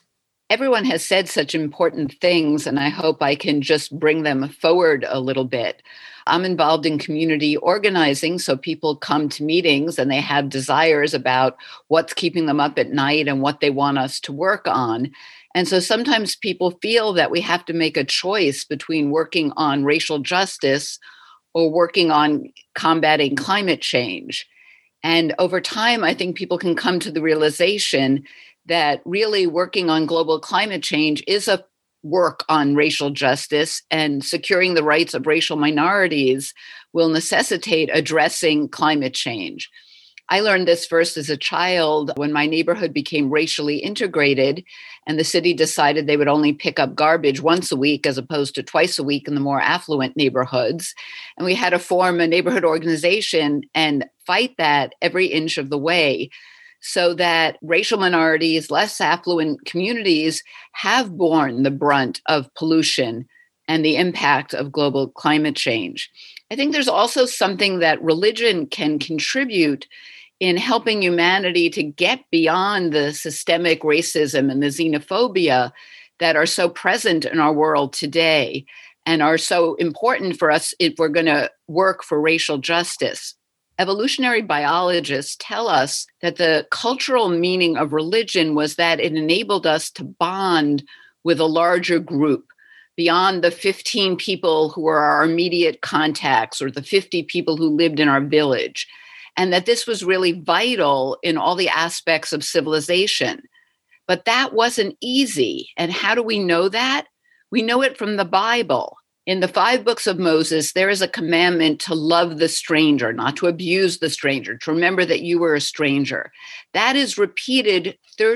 Everyone has said such important things, and I hope I can just bring them forward a little bit. I'm involved in community organizing, so people come to meetings and they have desires about what's keeping them up at night and what they want us to work on. And so sometimes people feel that we have to make a choice between working on racial justice or working on combating climate change. And over time, I think people can come to the realization that really working on global climate change is a work on racial justice, and securing the rights of racial minorities will necessitate addressing climate change. I learned this first as a child when my neighborhood became racially integrated and the city decided they would only pick up garbage once a week as opposed to twice a week in the more affluent neighborhoods. And we had to form a neighborhood organization and fight that every inch of the way, so that racial minorities, less affluent communities have borne the brunt of pollution and the impact of global climate change. I think there's also something that religion can contribute in helping humanity to get beyond the systemic racism and the xenophobia that are so present in our world today and are so important for us if we're going to work for racial justice. Evolutionary biologists tell us that the cultural meaning of religion was that it enabled us to bond with a larger group beyond the 15 people who were our immediate contacts or the 50 people who lived in our village, and that this was really vital in all the aspects of civilization. But that wasn't easy. And how do we know that? We know it from the Bible. In the 5 books of Moses, there is a commandment to love the stranger, not to abuse the stranger, to remember that you were a stranger. That is repeated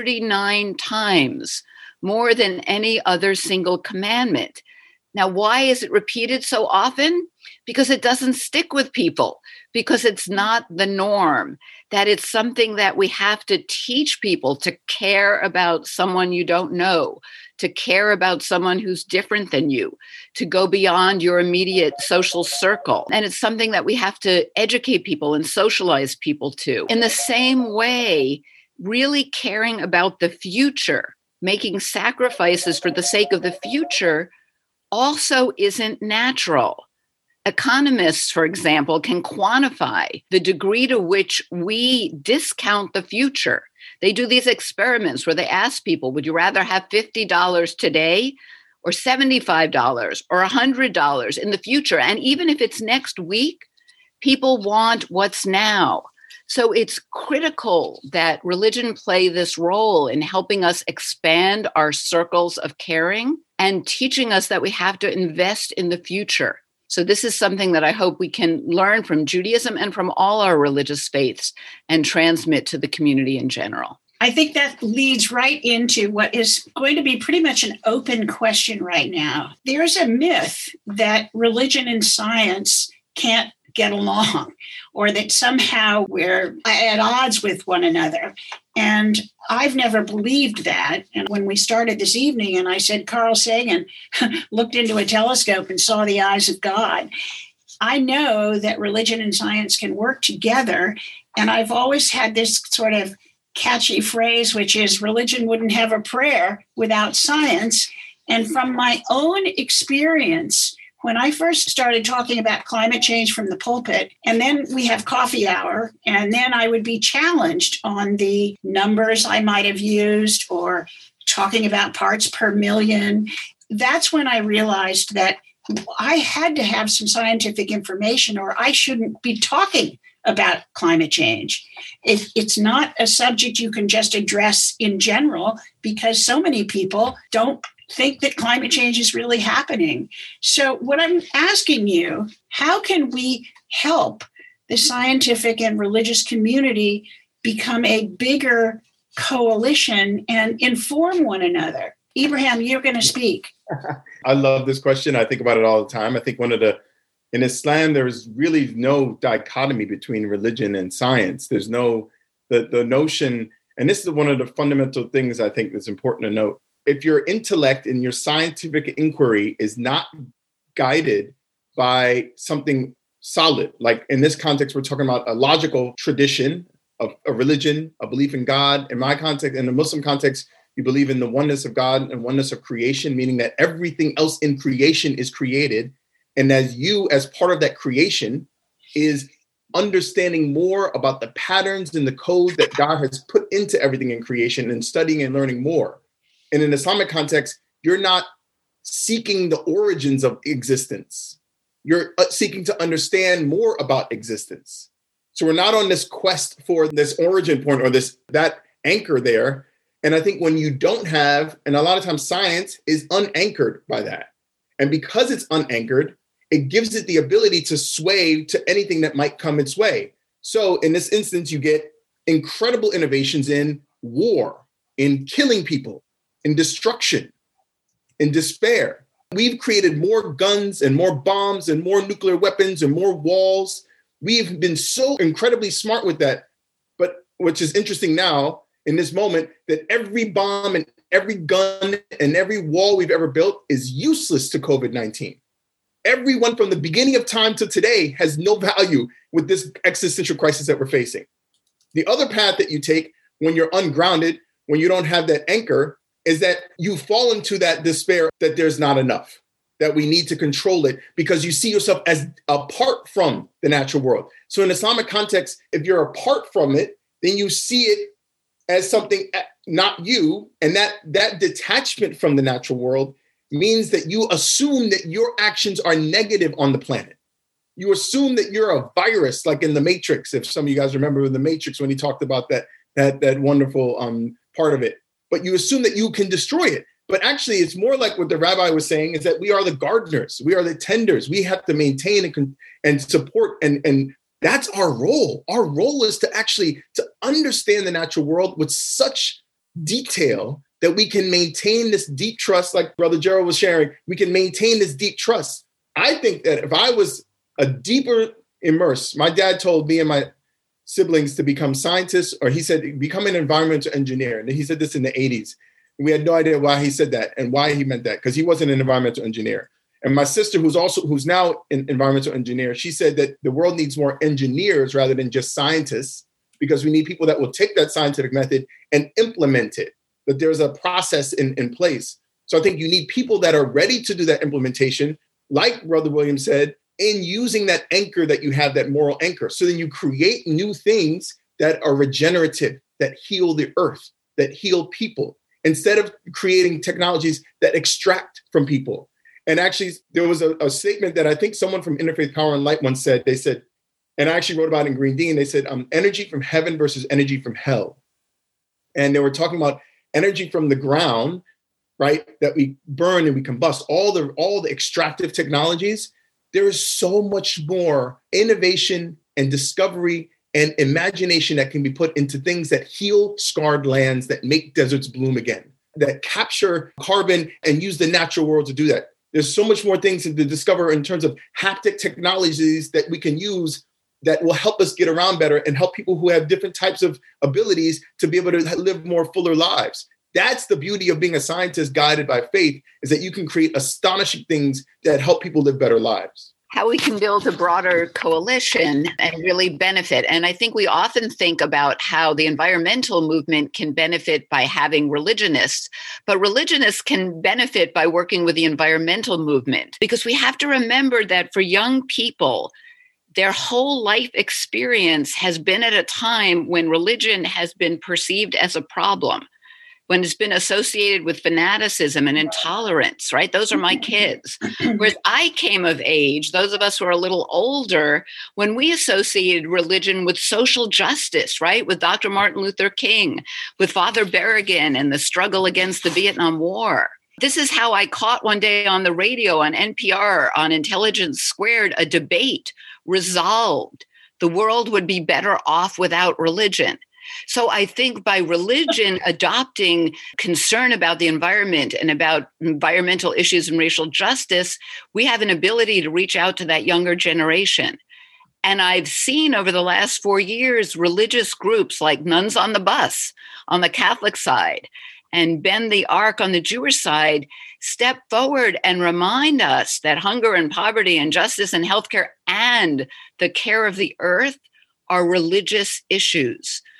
39 times, more than any other single commandment. Now, why is it repeated so often? Because it doesn't stick with people, because it's not the norm, that it's something that we have to teach people to care about someone you don't know, to care about someone who's different than you, to go beyond your immediate social circle. And it's something that we have to educate people and socialize people to. In the same way, really caring about the future, making sacrifices for the sake of the future also isn't natural. Economists, for example, can quantify the degree to which we discount the future. They do these experiments where they ask people, would you rather have $50 today or $75 or $100 in the future? And even if it's next week, people want what's now. So it's critical that religion play this role in helping us expand our circles of caring and teaching us that we have to invest in the future. So this is something that I hope we can learn from Judaism and from all our religious faiths and transmit to the community in general. I think that leads right into what is going to be pretty much an open question right now. There's a myth that religion and science can't get along, or that somehow we're at odds with one another. And I've never believed that. And when we started this evening and I said Carl Sagan looked into a telescope and saw the eyes of God, I know that religion and science can work together. And I've always had this sort of catchy phrase, which is religion wouldn't have a prayer without science. And from my own experience, when I first started talking about climate change from the pulpit, and then we have coffee hour, and then I would be challenged on the numbers I might have used or talking about parts per million, that's when I realized that I had to have some scientific information or I shouldn't be talking about climate change. It's not a subject you can just address in general because so many people don't think that climate change is really happening. So what I'm asking you, how can we help the scientific and religious community become a bigger coalition and inform one another? Ibrahim, you're going to speak. I love this question. I think about it all the time. I think in Islam, there's really no dichotomy between religion and science. There's no, the notion, and this is one of the fundamental things I think that's important to note. If your intellect and your scientific inquiry is not guided by something solid, like in this context, we're talking about a logical tradition of a religion, a belief in God. In my context, in the Muslim context, You believe in the oneness of God and oneness of creation, meaning that everything else in creation is created. And as you, as part of that creation, is understanding more about the patterns and the code that God has put into everything in creation and studying and learning more. In an Islamic context, you're not seeking the origins of existence. You're seeking to understand more about existence. So we're not on this quest for this origin point or that anchor there. And I think when you don't have, and a lot of times science is unanchored by that. And because it's unanchored, it gives it the ability to sway to anything that might come its way. So in this instance, you get incredible innovations in war, in killing people, in destruction, in despair. We've created more guns and more bombs and more nuclear weapons and more walls. We've been so incredibly smart with that. But which is interesting now in this moment, that every bomb and every gun and every wall we've ever built is useless to COVID-19. Everyone from the beginning of time to today has no value with this existential crisis that we're facing. The other path that you take when you're ungrounded, when you don't have that anchor, is that you fall into that despair that there's not enough, that we need to control it because you see yourself as apart from the natural world. So in Islamic context, if you're apart from it, then you see it as something not you. And that detachment from the natural world means that you assume that your actions are negative on the planet. You assume that you're a virus, like in The Matrix. If some of you guys remember The Matrix when he talked about that wonderful part of it. But you assume that you can destroy it. But actually, it's more like what the rabbi was saying is that we are the gardeners. We are the tenders. We have to maintain and support. And that's our role. Our role is to understand the natural world with such detail that we can maintain this deep trust, like Brother Gerald was sharing. We can maintain this deep trust. I think that if I was a deeper immersed, my dad told me and my siblings to become scientists, or he said, become an environmental engineer. And he said this in the 80s. We had no idea why he said that and why he meant that, because he wasn't an environmental engineer. And my sister, who's now an environmental engineer, she said that the world needs more engineers rather than just scientists, because we need people that will take that scientific method and implement it, that there's a process in place. So I think you need people that are ready to do that implementation, like Brother William said, in using that anchor that you have, that moral anchor. So then you create new things that are regenerative, that heal the earth, that heal people, instead of creating technologies that extract from people. And actually, there was a statement that I think someone from Interfaith Power and Light once said. They said, and I actually wrote about it in Green Dean, they said, energy from heaven versus energy from hell. And they were talking about energy from the ground, right, that we burn and we combust, all the extractive technologies. There is so much more innovation and discovery and imagination that can be put into things that heal scarred lands, that make deserts bloom again, that capture carbon and use the natural world to do that. There's so much more things to discover in terms of haptic technologies that we can use that will help us get around better and help people who have different types of abilities to be able to live more fuller lives. That's the beauty of being a scientist guided by faith, is that you can create astonishing things that help people live better lives. How we can build a broader coalition and really benefit. And I think we often think about how the environmental movement can benefit by having religionists, but religionists can benefit by working with the environmental movement, because we have to remember that for young people, their whole life experience has been at a time when religion has been perceived as a problem, when it's been associated with fanaticism and intolerance, right? Those are my kids. Whereas I came of age, those of us who are a little older, when we associated religion with social justice, right? With Dr. Martin Luther King, with Father Berrigan and the struggle against the Vietnam War. This is how I caught one day on the radio on NPR on Intelligence Squared, a debate resolved. The world would be better off without religion. So I think by religion adopting concern about the environment and about environmental issues and racial justice, we have an ability to reach out to that younger generation. And I've seen over the last 4 years, religious groups like Nuns on the Bus on the Catholic side and Bend the Arc on the Jewish side step forward and remind us that hunger and poverty and justice and healthcare and the care of the earth are religious issues.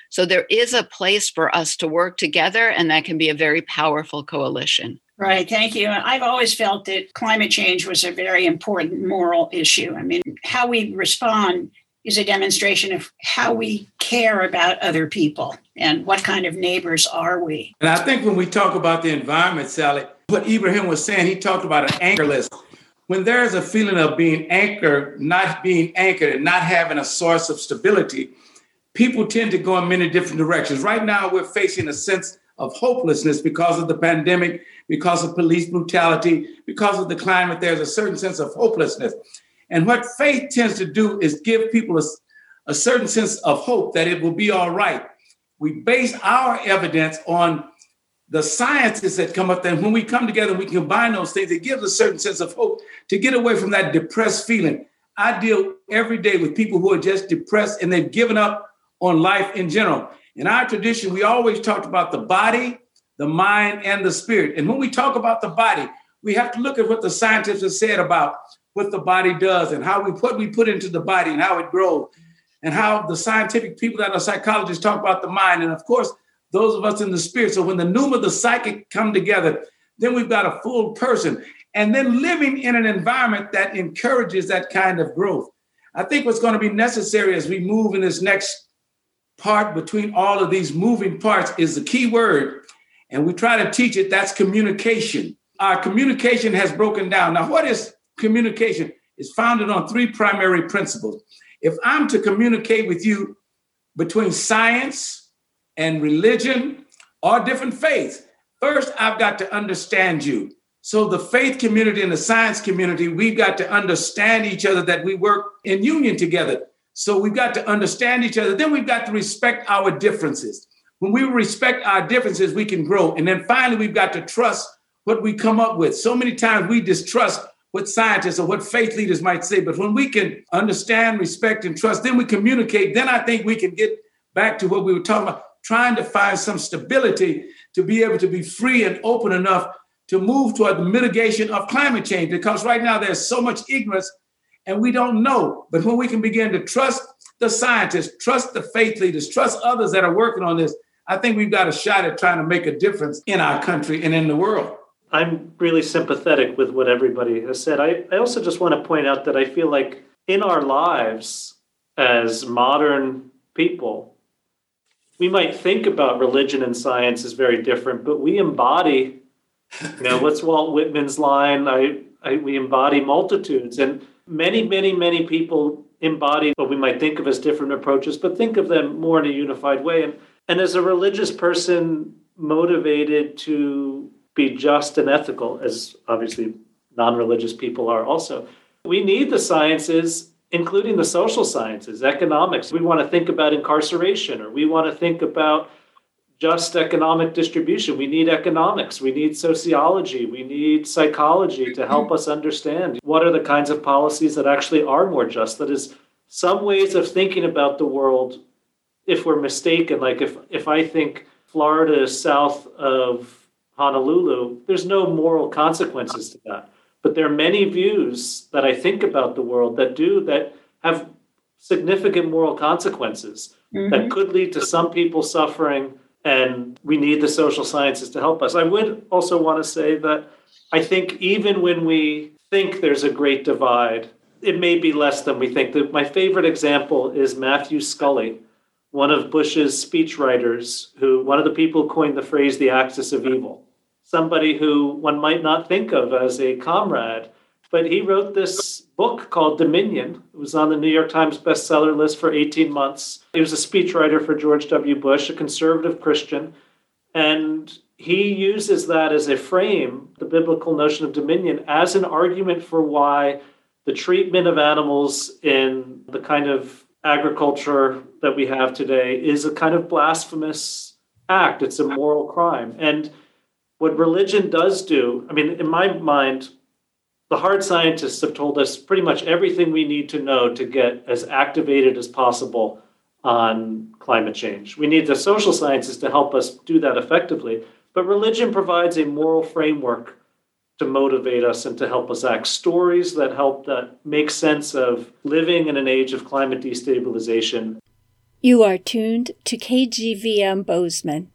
So there is a place for us to work together, and that can be a very powerful coalition. Right. Thank you. I've always felt that climate change was a very important moral issue. I mean, how we respond is a demonstration of how we care about other people and what kind of neighbors are we. And I think when we talk about the environment, Sally, what Ibrahim was saying, he talked about an anchorless. When there's a feeling of being anchored, not being anchored, and not having a source of stability, people tend to go in many different directions. Right now, we're facing a sense of hopelessness because of the pandemic, because of police brutality, because of the climate. There's a certain sense of hopelessness. And what faith tends to do is give people a certain sense of hope that it will be all right. We base our evidence on the sciences that come up there. And when we come together, we combine those things. It gives a certain sense of hope to get away from that depressed feeling. I deal every day with people who are just depressed and they've given up on life in general. In our tradition, we always talked about the body, the mind, and the spirit. And when we talk about the body, we have to look at what the scientists have said about what the body does and what we put into the body and how it grows, and how the scientific people that are psychologists talk about the mind. And of course, those of us in the spirit. So when the pneuma, the psychic come together, then we've got a full person. And then living in an environment that encourages that kind of growth. I think what's going to be necessary as we move in this next part between all of these moving parts is the key word. And we try to teach it, that's communication. Our communication has broken down. Now, what is communication? It's founded on three primary principles. If I'm to communicate with you between science and religion or different faiths, first, I've got to understand you. So the faith community and the science community, we've got to understand each other, that we work in union together. So we've got to understand each other. Then we've got to respect our differences. When we respect our differences, we can grow. And then finally, we've got to trust what we come up with. So many times we distrust what scientists or what faith leaders might say. But when we can understand, respect, and trust, then we communicate. Then I think we can get back to what we were talking about, trying to find some stability to be able to be free and open enough to move toward the mitigation of climate change. Because right now there's so much ignorance and we don't know. But when we can begin to trust the scientists, trust the faith leaders, trust others that are working on this, I think we've got a shot at trying to make a difference in our country and in the world. I'm really sympathetic with what everybody has said. I also just want to point out that I feel like in our lives as modern people, we might think about religion and science as very different, but we embody, what's Walt Whitman's line? We embody multitudes, and many people embody what we might think of as different approaches, but think of them more in a unified way. And as a religious person motivated to be just and ethical, as obviously non-religious people are also, we need the sciences, including the social sciences, economics. We want to think about incarceration, or we want to think about just economic distribution. We need economics. We need sociology. We need psychology to help us understand what are the kinds of policies that actually are more just. That is, some ways of thinking about the world, if we're mistaken, like if I think Florida is south of Honolulu, there's no moral consequences to that. But there are many views that I think about the world that have significant moral consequences that could lead to some people suffering, and we need the social sciences to help us. I would also want to say that I think even when we think there's a great divide, it may be less than we think. My favorite example is Matthew Scully, one of Bush's speechwriters, one of the people who coined the phrase the axis of evil. Somebody who one might not think of as a comrade, but he wrote this book called Dominion. It was on the New York Times bestseller list for 18 months. He was a speechwriter for George W. Bush, a conservative Christian, and he uses that as a frame, the biblical notion of dominion, as an argument for why the treatment of animals in the kind of agriculture that we have today is a kind of blasphemous act. It's a moral crime. And what religion does do, in my mind, the hard scientists have told us pretty much everything we need to know to get as activated as possible on climate change. We need the social sciences to help us do that effectively, but religion provides a moral framework to motivate us and to help us act. Stories that make sense of living in an age of climate destabilization. You are tuned to KGVM Bozeman.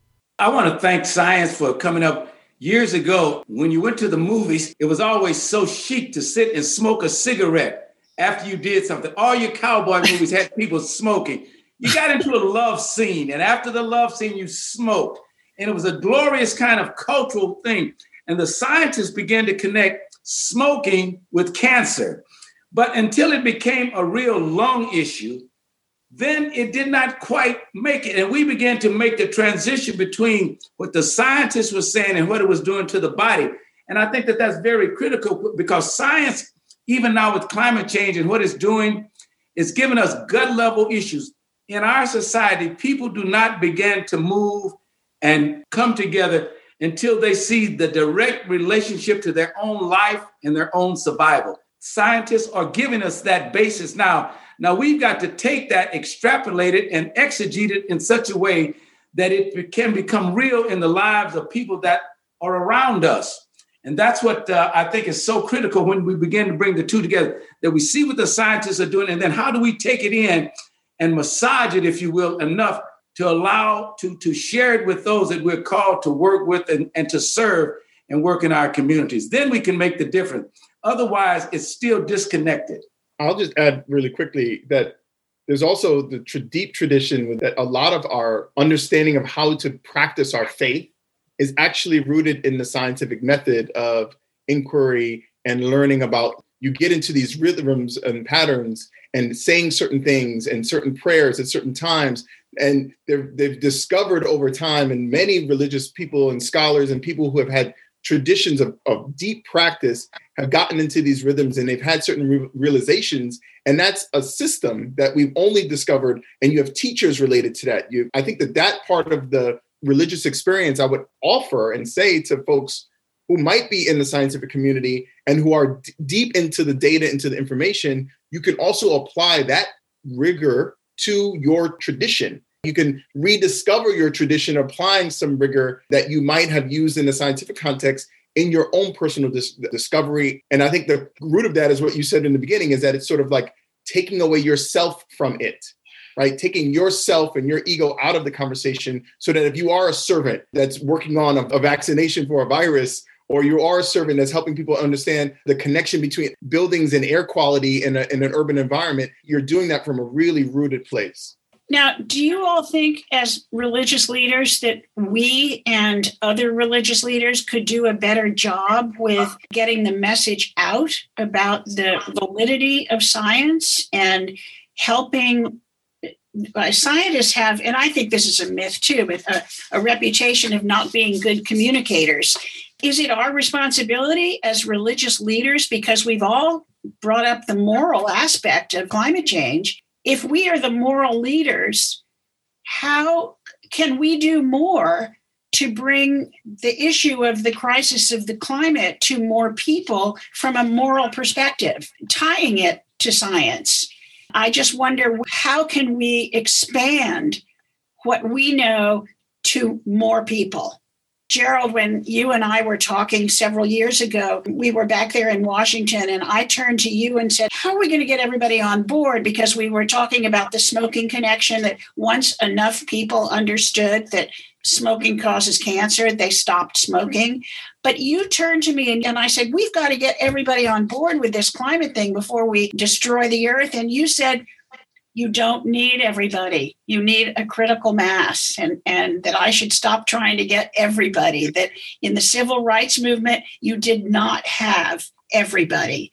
I want to thank science for coming up. Years ago, when you went to the movies, it was always so chic to sit and smoke a cigarette after you did something. All your cowboy movies had people smoking. You got into a love scene, and after the love scene, you smoked. And it was a glorious kind of cultural thing. And the scientists began to connect smoking with cancer. But until it became a real lung issue, then it did not quite make it. And we began to make the transition between what the scientists were saying and what it was doing to the body. And I think that that's very critical, because science, even now with climate change and what it's doing, is giving us gut level issues. In our society, people do not begin to move and come together until they see the direct relationship to their own life and their own survival. Scientists are giving us that basis now. Now we've got to take that, extrapolate it, and exegete it in such a way that it can become real in the lives of people that are around us. And that's what I think is so critical when we begin to bring the two together, that we see what the scientists are doing, and then how do we take it in and massage it, if you will, enough to allow to share it with those that we're called to work with and to serve and work in our communities. Then we can make the difference. Otherwise, it's still disconnected. I'll just add really quickly that there's also the deep tradition that a lot of our understanding of how to practice our faith is actually rooted in the scientific method of inquiry and learning about, you get into these rhythms and patterns and saying certain things and certain prayers at certain times. And they've discovered over time, and many religious people and scholars and people who have had traditions of deep practice have gotten into these rhythms, and they've had certain realizations. And that's a system that we've only discovered. And you have teachers related to that. I think that part of the religious experience, I would offer and say to folks who might be in the scientific community and who are deep into the data, into the information, you can also apply that rigor to your tradition. You can rediscover your tradition, applying some rigor that you might have used in the scientific context in your own personal discovery. And I think the root of that is what you said in the beginning, is that it's sort of like taking away yourself from it, right? Taking yourself and your ego out of the conversation, so that if you are a servant that's working on a vaccination for a virus, or you are a servant that's helping people understand the connection between buildings and air quality in an urban environment, you're doing that from a really rooted place. Now, do you all think as religious leaders that we and other religious leaders could do a better job with getting the message out about the validity of science and helping? Scientists have, and I think this is a myth too, but a reputation of not being good communicators. Is it our responsibility as religious leaders, because we've all brought up the moral aspect of climate change? If we are the moral leaders, how can we do more to bring the issue of the crisis of the climate to more people from a moral perspective, tying it to science? I just wonder, how can we expand what we know to more people? Gerald, when you and I were talking several years ago, we were back there in Washington, and I turned to you and said, how are we going to get everybody on board? Because we were talking about the smoking connection, that once enough people understood that smoking causes cancer, they stopped smoking. But you turned to me and I said, we've got to get everybody on board with this climate thing before we destroy the earth. And you said, you don't need everybody. You need a critical mass, and that I should stop trying to get everybody, that in the civil rights movement, you did not have everybody.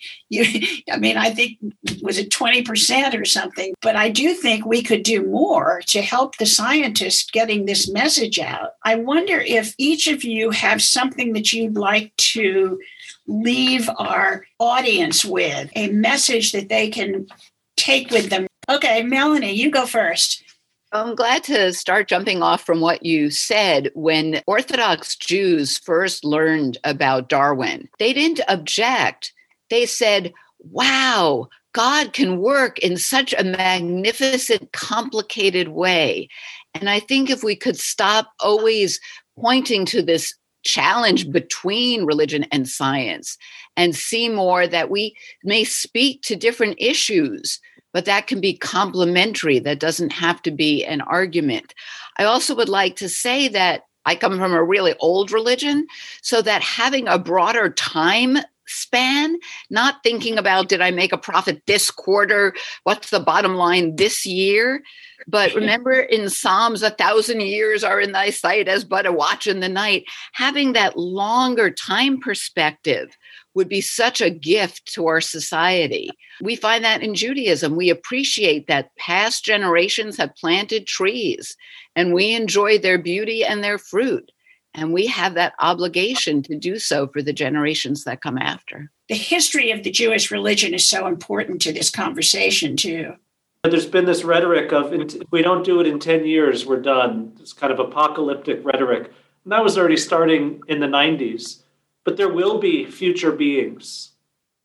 I think, was it 20% or something? But I do think we could do more to help the scientists getting this message out. I wonder if each of you have something that you'd like to leave our audience with, a message that they can take with them. Okay, Melanie, you go first. I'm glad to start jumping off from what you said. When Orthodox Jews first learned about Darwin, they didn't object. They said, wow, God can work in such a magnificent, complicated way. And I think if we could stop always pointing to this challenge between religion and science and see more that we may speak to different issues, but that can be complementary. That doesn't have to be an argument. I also would like to say that I come from a really old religion, so that having a broader time span, not thinking about, did I make a profit this quarter? What's the bottom line this year? But remember, in Psalms, 1,000 years are in thy sight as but a watch in the night. Having that longer time perspective would be such a gift to our society. We find that in Judaism. We appreciate that past generations have planted trees and we enjoy their beauty and their fruit. And we have that obligation to do so for the generations that come after. The history of the Jewish religion is so important to this conversation, too. There's been this rhetoric of, if we don't do it in 10 years, we're done. This kind of apocalyptic rhetoric. And that was already starting in the 90s. But there will be future beings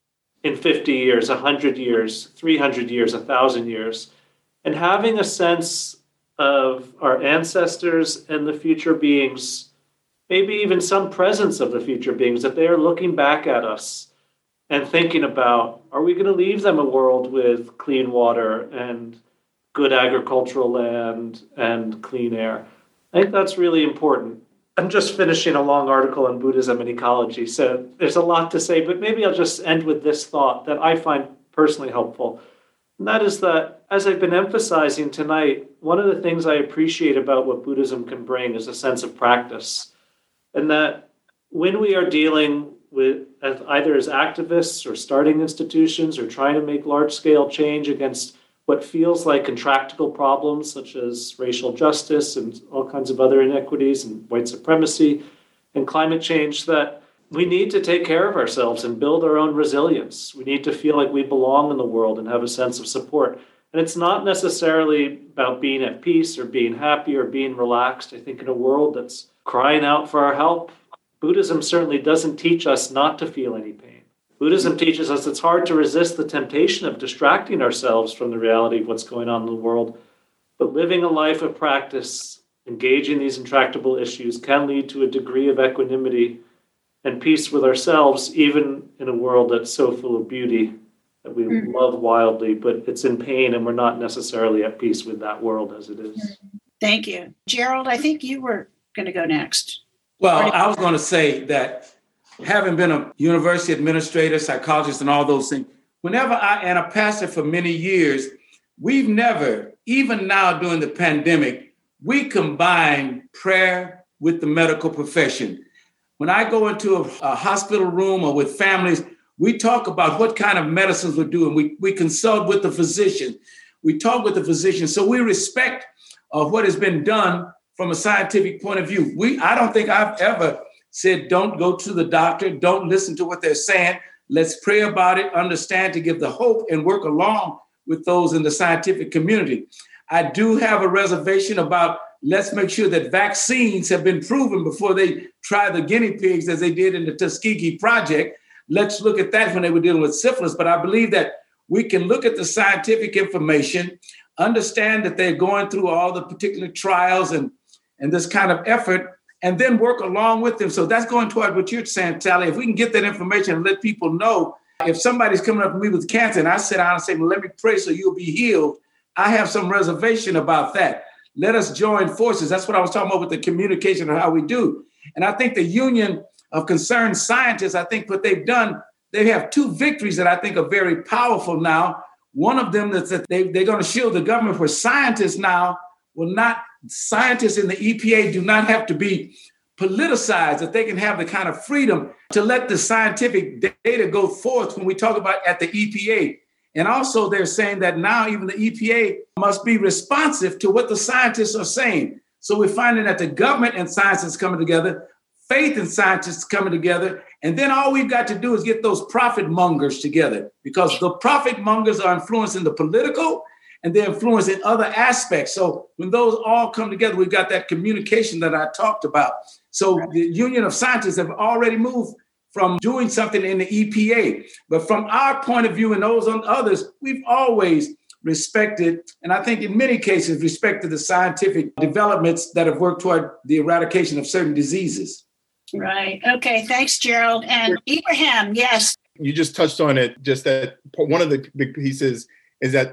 in 50 years, 100 years, 300 years, 1,000 years. And having a sense of our ancestors and the future beings, maybe even some presence of the future beings, that they are looking back at us and thinking about, are we going to leave them a world with clean water and good agricultural land and clean air? I think that's really important. I'm just finishing a long article on Buddhism and ecology, so there's a lot to say, but maybe I'll just end with this thought that I find personally helpful. And that is that, as I've been emphasizing tonight, one of the things I appreciate about what Buddhism can bring is a sense of practice. And that when we are dealing with either as activists or starting institutions or trying to make large-scale change against what feels like intractable problems such as racial justice and all kinds of other inequities and white supremacy and climate change, that we need to take care of ourselves and build our own resilience. We need to feel like we belong in the world and have a sense of support. And it's not necessarily about being at peace or being happy or being relaxed. I think in a world that's crying out for our help, Buddhism certainly doesn't teach us not to feel any pain. Buddhism teaches us it's hard to resist the temptation of distracting ourselves from the reality of what's going on in the world. But living a life of practice, engaging these intractable issues, can lead to a degree of equanimity and peace with ourselves, even in a world that's so full of beauty that we love wildly, but it's in pain and we're not necessarily at peace with that world as it is. Thank you. Gerald, I think you were going to go next. Well, I was going to say that having been a university administrator, psychologist, and all those things, and a pastor for many years, we've never, even now during the pandemic, we combine prayer with the medical profession. When I go into a hospital room or with families, we talk about what kind of medicines we're doing. We consult with the physician. We talk with the physician. So we respect what has been done from a scientific point of view. I don't think I've ever said, don't go to the doctor, don't listen to what they're saying. Let's pray about it, understand, to give the hope and work along with those in the scientific community. I do have a reservation about let's make sure that vaccines have been proven before they try the guinea pigs as they did in the Tuskegee Project. Let's look at that when they were dealing with syphilis. But I believe that we can look at the scientific information, understand that they're going through all the particular trials and this kind of effort, and then work along with them. So that's going toward what you're saying, Sally. If we can get that information and let people know, if somebody's coming up to me with cancer and I sit down and say, well, let me pray so you'll be healed, I have some reservation about that. Let us join forces. That's what I was talking about with the communication of how we do. And I think the Union of Concerned Scientists, I think what they've done, they have two victories that I think are very powerful now. One of them is that they're going to shield the government, where scientists now will not, scientists in the EPA do not have to be politicized, that they can have the kind of freedom to let the scientific data go forth when we talk about at the EPA. And also they're saying that now even the EPA must be responsive to what the scientists are saying. So we're finding that the government and science is coming together, faith and scientists coming together. And then all we've got to do is get those profit mongers together, because the profit mongers are influencing the political and they're influencing other aspects. So when those all come together, we've got that communication that I talked about. So the Union of Scientists have already moved from doing something in the EPA. But from our point of view and those on others, we've always respected, and I think in many cases, respected the scientific developments that have worked toward the eradication of certain diseases. Right. Okay. Thanks, Gerald. And Ibrahim, yes. You just touched on it, just that one of the big pieces is that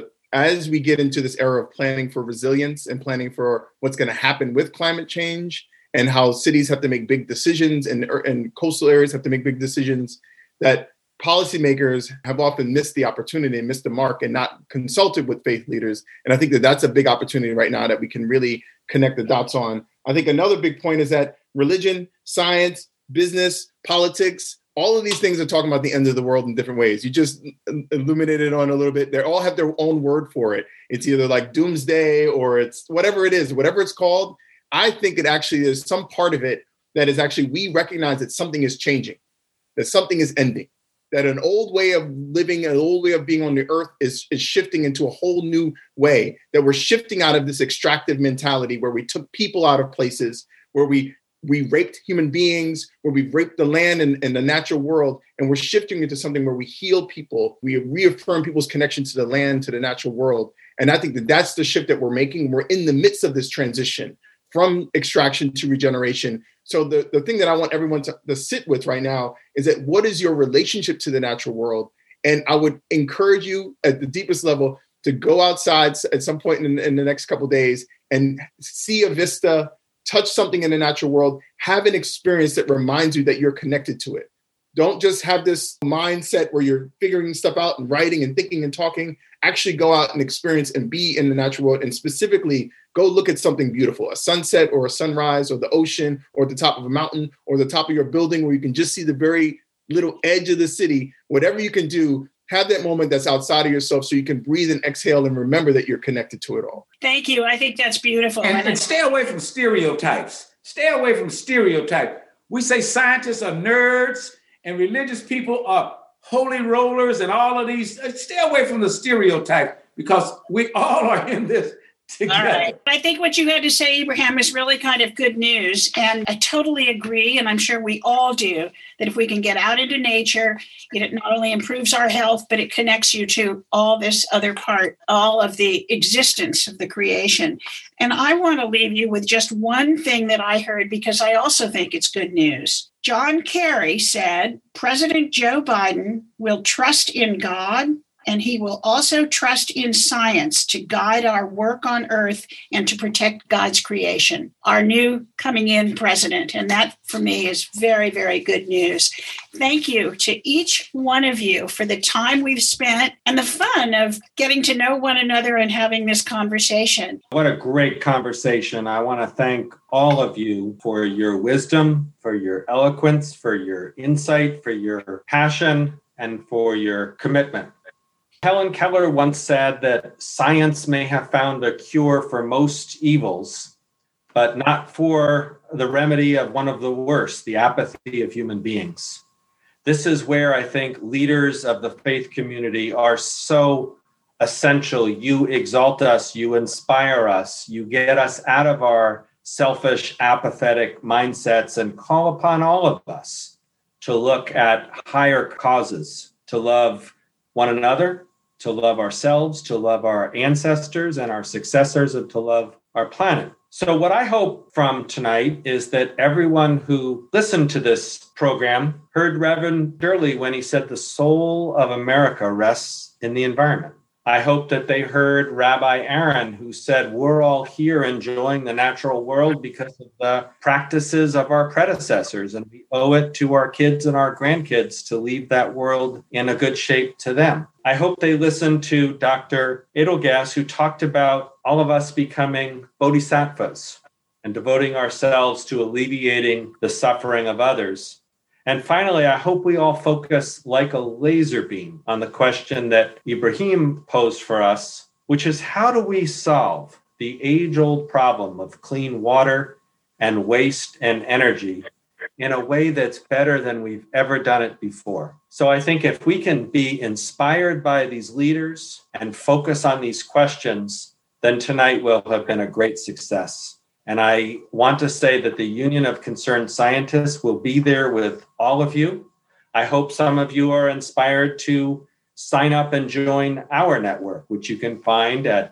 as we get into this era of planning for resilience and planning for what's going to happen with climate change and how cities have to make big decisions and coastal areas have to make big decisions, that policymakers have often missed the opportunity and missed the mark and not consulted with faith leaders. And I think that that's a big opportunity right now that we can really connect the dots on. I think another big point is that religion, science, business, politics, all of these things are talking about the end of the world in different ways. You just illuminated on a little bit. They all have their own word for it. It's either like doomsday or it's whatever it is, whatever it's called. I think it actually is some part of it that is actually, we recognize that something is changing, that something is ending, that an old way of living, an old way of being on the earth is shifting into a whole new way, that we're shifting out of this extractive mentality where we took people out of places, where we raped human beings, where we've raped the land and the natural world, and we're shifting into something where we heal people, we reaffirm people's connection to the land, to the natural world. And I think that that's the shift that we're making. We're in the midst of this transition from extraction to regeneration. So the thing that I want everyone to sit with right now is that what is your relationship to the natural world? And I would encourage you at the deepest level to go outside at some point in the next couple of days and see a vista, touch something in the natural world, have an experience that reminds you that you're connected to it. Don't just have this mindset where you're figuring stuff out and writing and thinking and talking. Actually go out and experience and be in the natural world, and specifically go look at something beautiful, a sunset or a sunrise or the ocean or the top of a mountain or the top of your building where you can just see the very little edge of the city. Whatever you can do, have that moment that's outside of yourself so you can breathe and exhale and remember that you're connected to it all. Thank you. I think that's beautiful. And stay away from stereotypes. Stay away from stereotypes. We say scientists are nerds and religious people are holy rollers and all of these. Stay away from the stereotype because we all are in this together. All right. I think what you had to say, Abraham, is really kind of good news. And I totally agree, and I'm sure we all do, that if we can get out into nature, it not only improves our health, but it connects you to all this other part, all of the existence of the creation. And I want to leave you with just one thing that I heard, because I also think it's good news. John Kerry said, President Joe Biden will trust in God, and he will also trust in science to guide our work on earth and to protect God's creation, our new coming in president. And that, for me, is very, very good news. Thank you to each one of you for the time we've spent and the fun of getting to know one another and having this conversation. What a great conversation. I want to thank all of you for your wisdom, for your eloquence, for your insight, for your passion, and for your commitment. Helen Keller once said that science may have found a cure for most evils, but not for the remedy of one of the worst, the apathy of human beings. This is where I think leaders of the faith community are so essential. You exalt us, you inspire us, you get us out of our selfish, apathetic mindsets and call upon all of us to look at higher causes, to love one another, to love ourselves, to love our ancestors and our successors, and to love our planet. So what I hope from tonight is that everyone who listened to this program heard Reverend Durley when he said the soul of America rests in the environment. I hope that they heard Rabbi Aaron, who said we're all here enjoying the natural world because of the practices of our predecessors, and we owe it to our kids and our grandkids to leave that world in a good shape to them. I hope they listened to Dr. Edelgas, who talked about all of us becoming bodhisattvas and devoting ourselves to alleviating the suffering of others. And finally, I hope we all focus like a laser beam on the question that Ibrahim posed for us, which is how do we solve the age-old problem of clean water and waste and energy in a way that's better than we've ever done it before? So I think if we can be inspired by these leaders and focus on these questions, then tonight will have been a great success. And I want to say that the Union of Concerned Scientists will be there with all of you. I hope some of you are inspired to sign up and join our network, which you can find at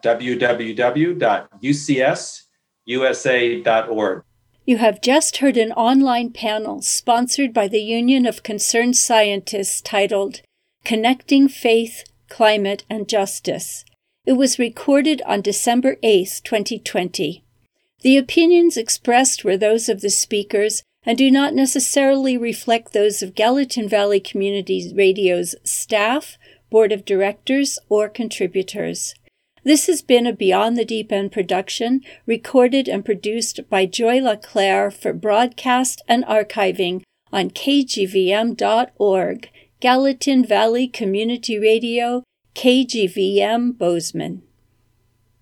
www.ucsusa.org. You have just heard an online panel sponsored by the Union of Concerned Scientists titled Connecting Faith, Climate, and Justice. It was recorded on December 8, 2020. The opinions expressed were those of the speakers and do not necessarily reflect those of Gallatin Valley Community Radio's staff, board of directors, or contributors. This has been a Beyond the Deep End production, recorded and produced by Joy LaClaire for broadcast and archiving on kgvm.org, Gallatin Valley Community Radio, KGVM Bozeman.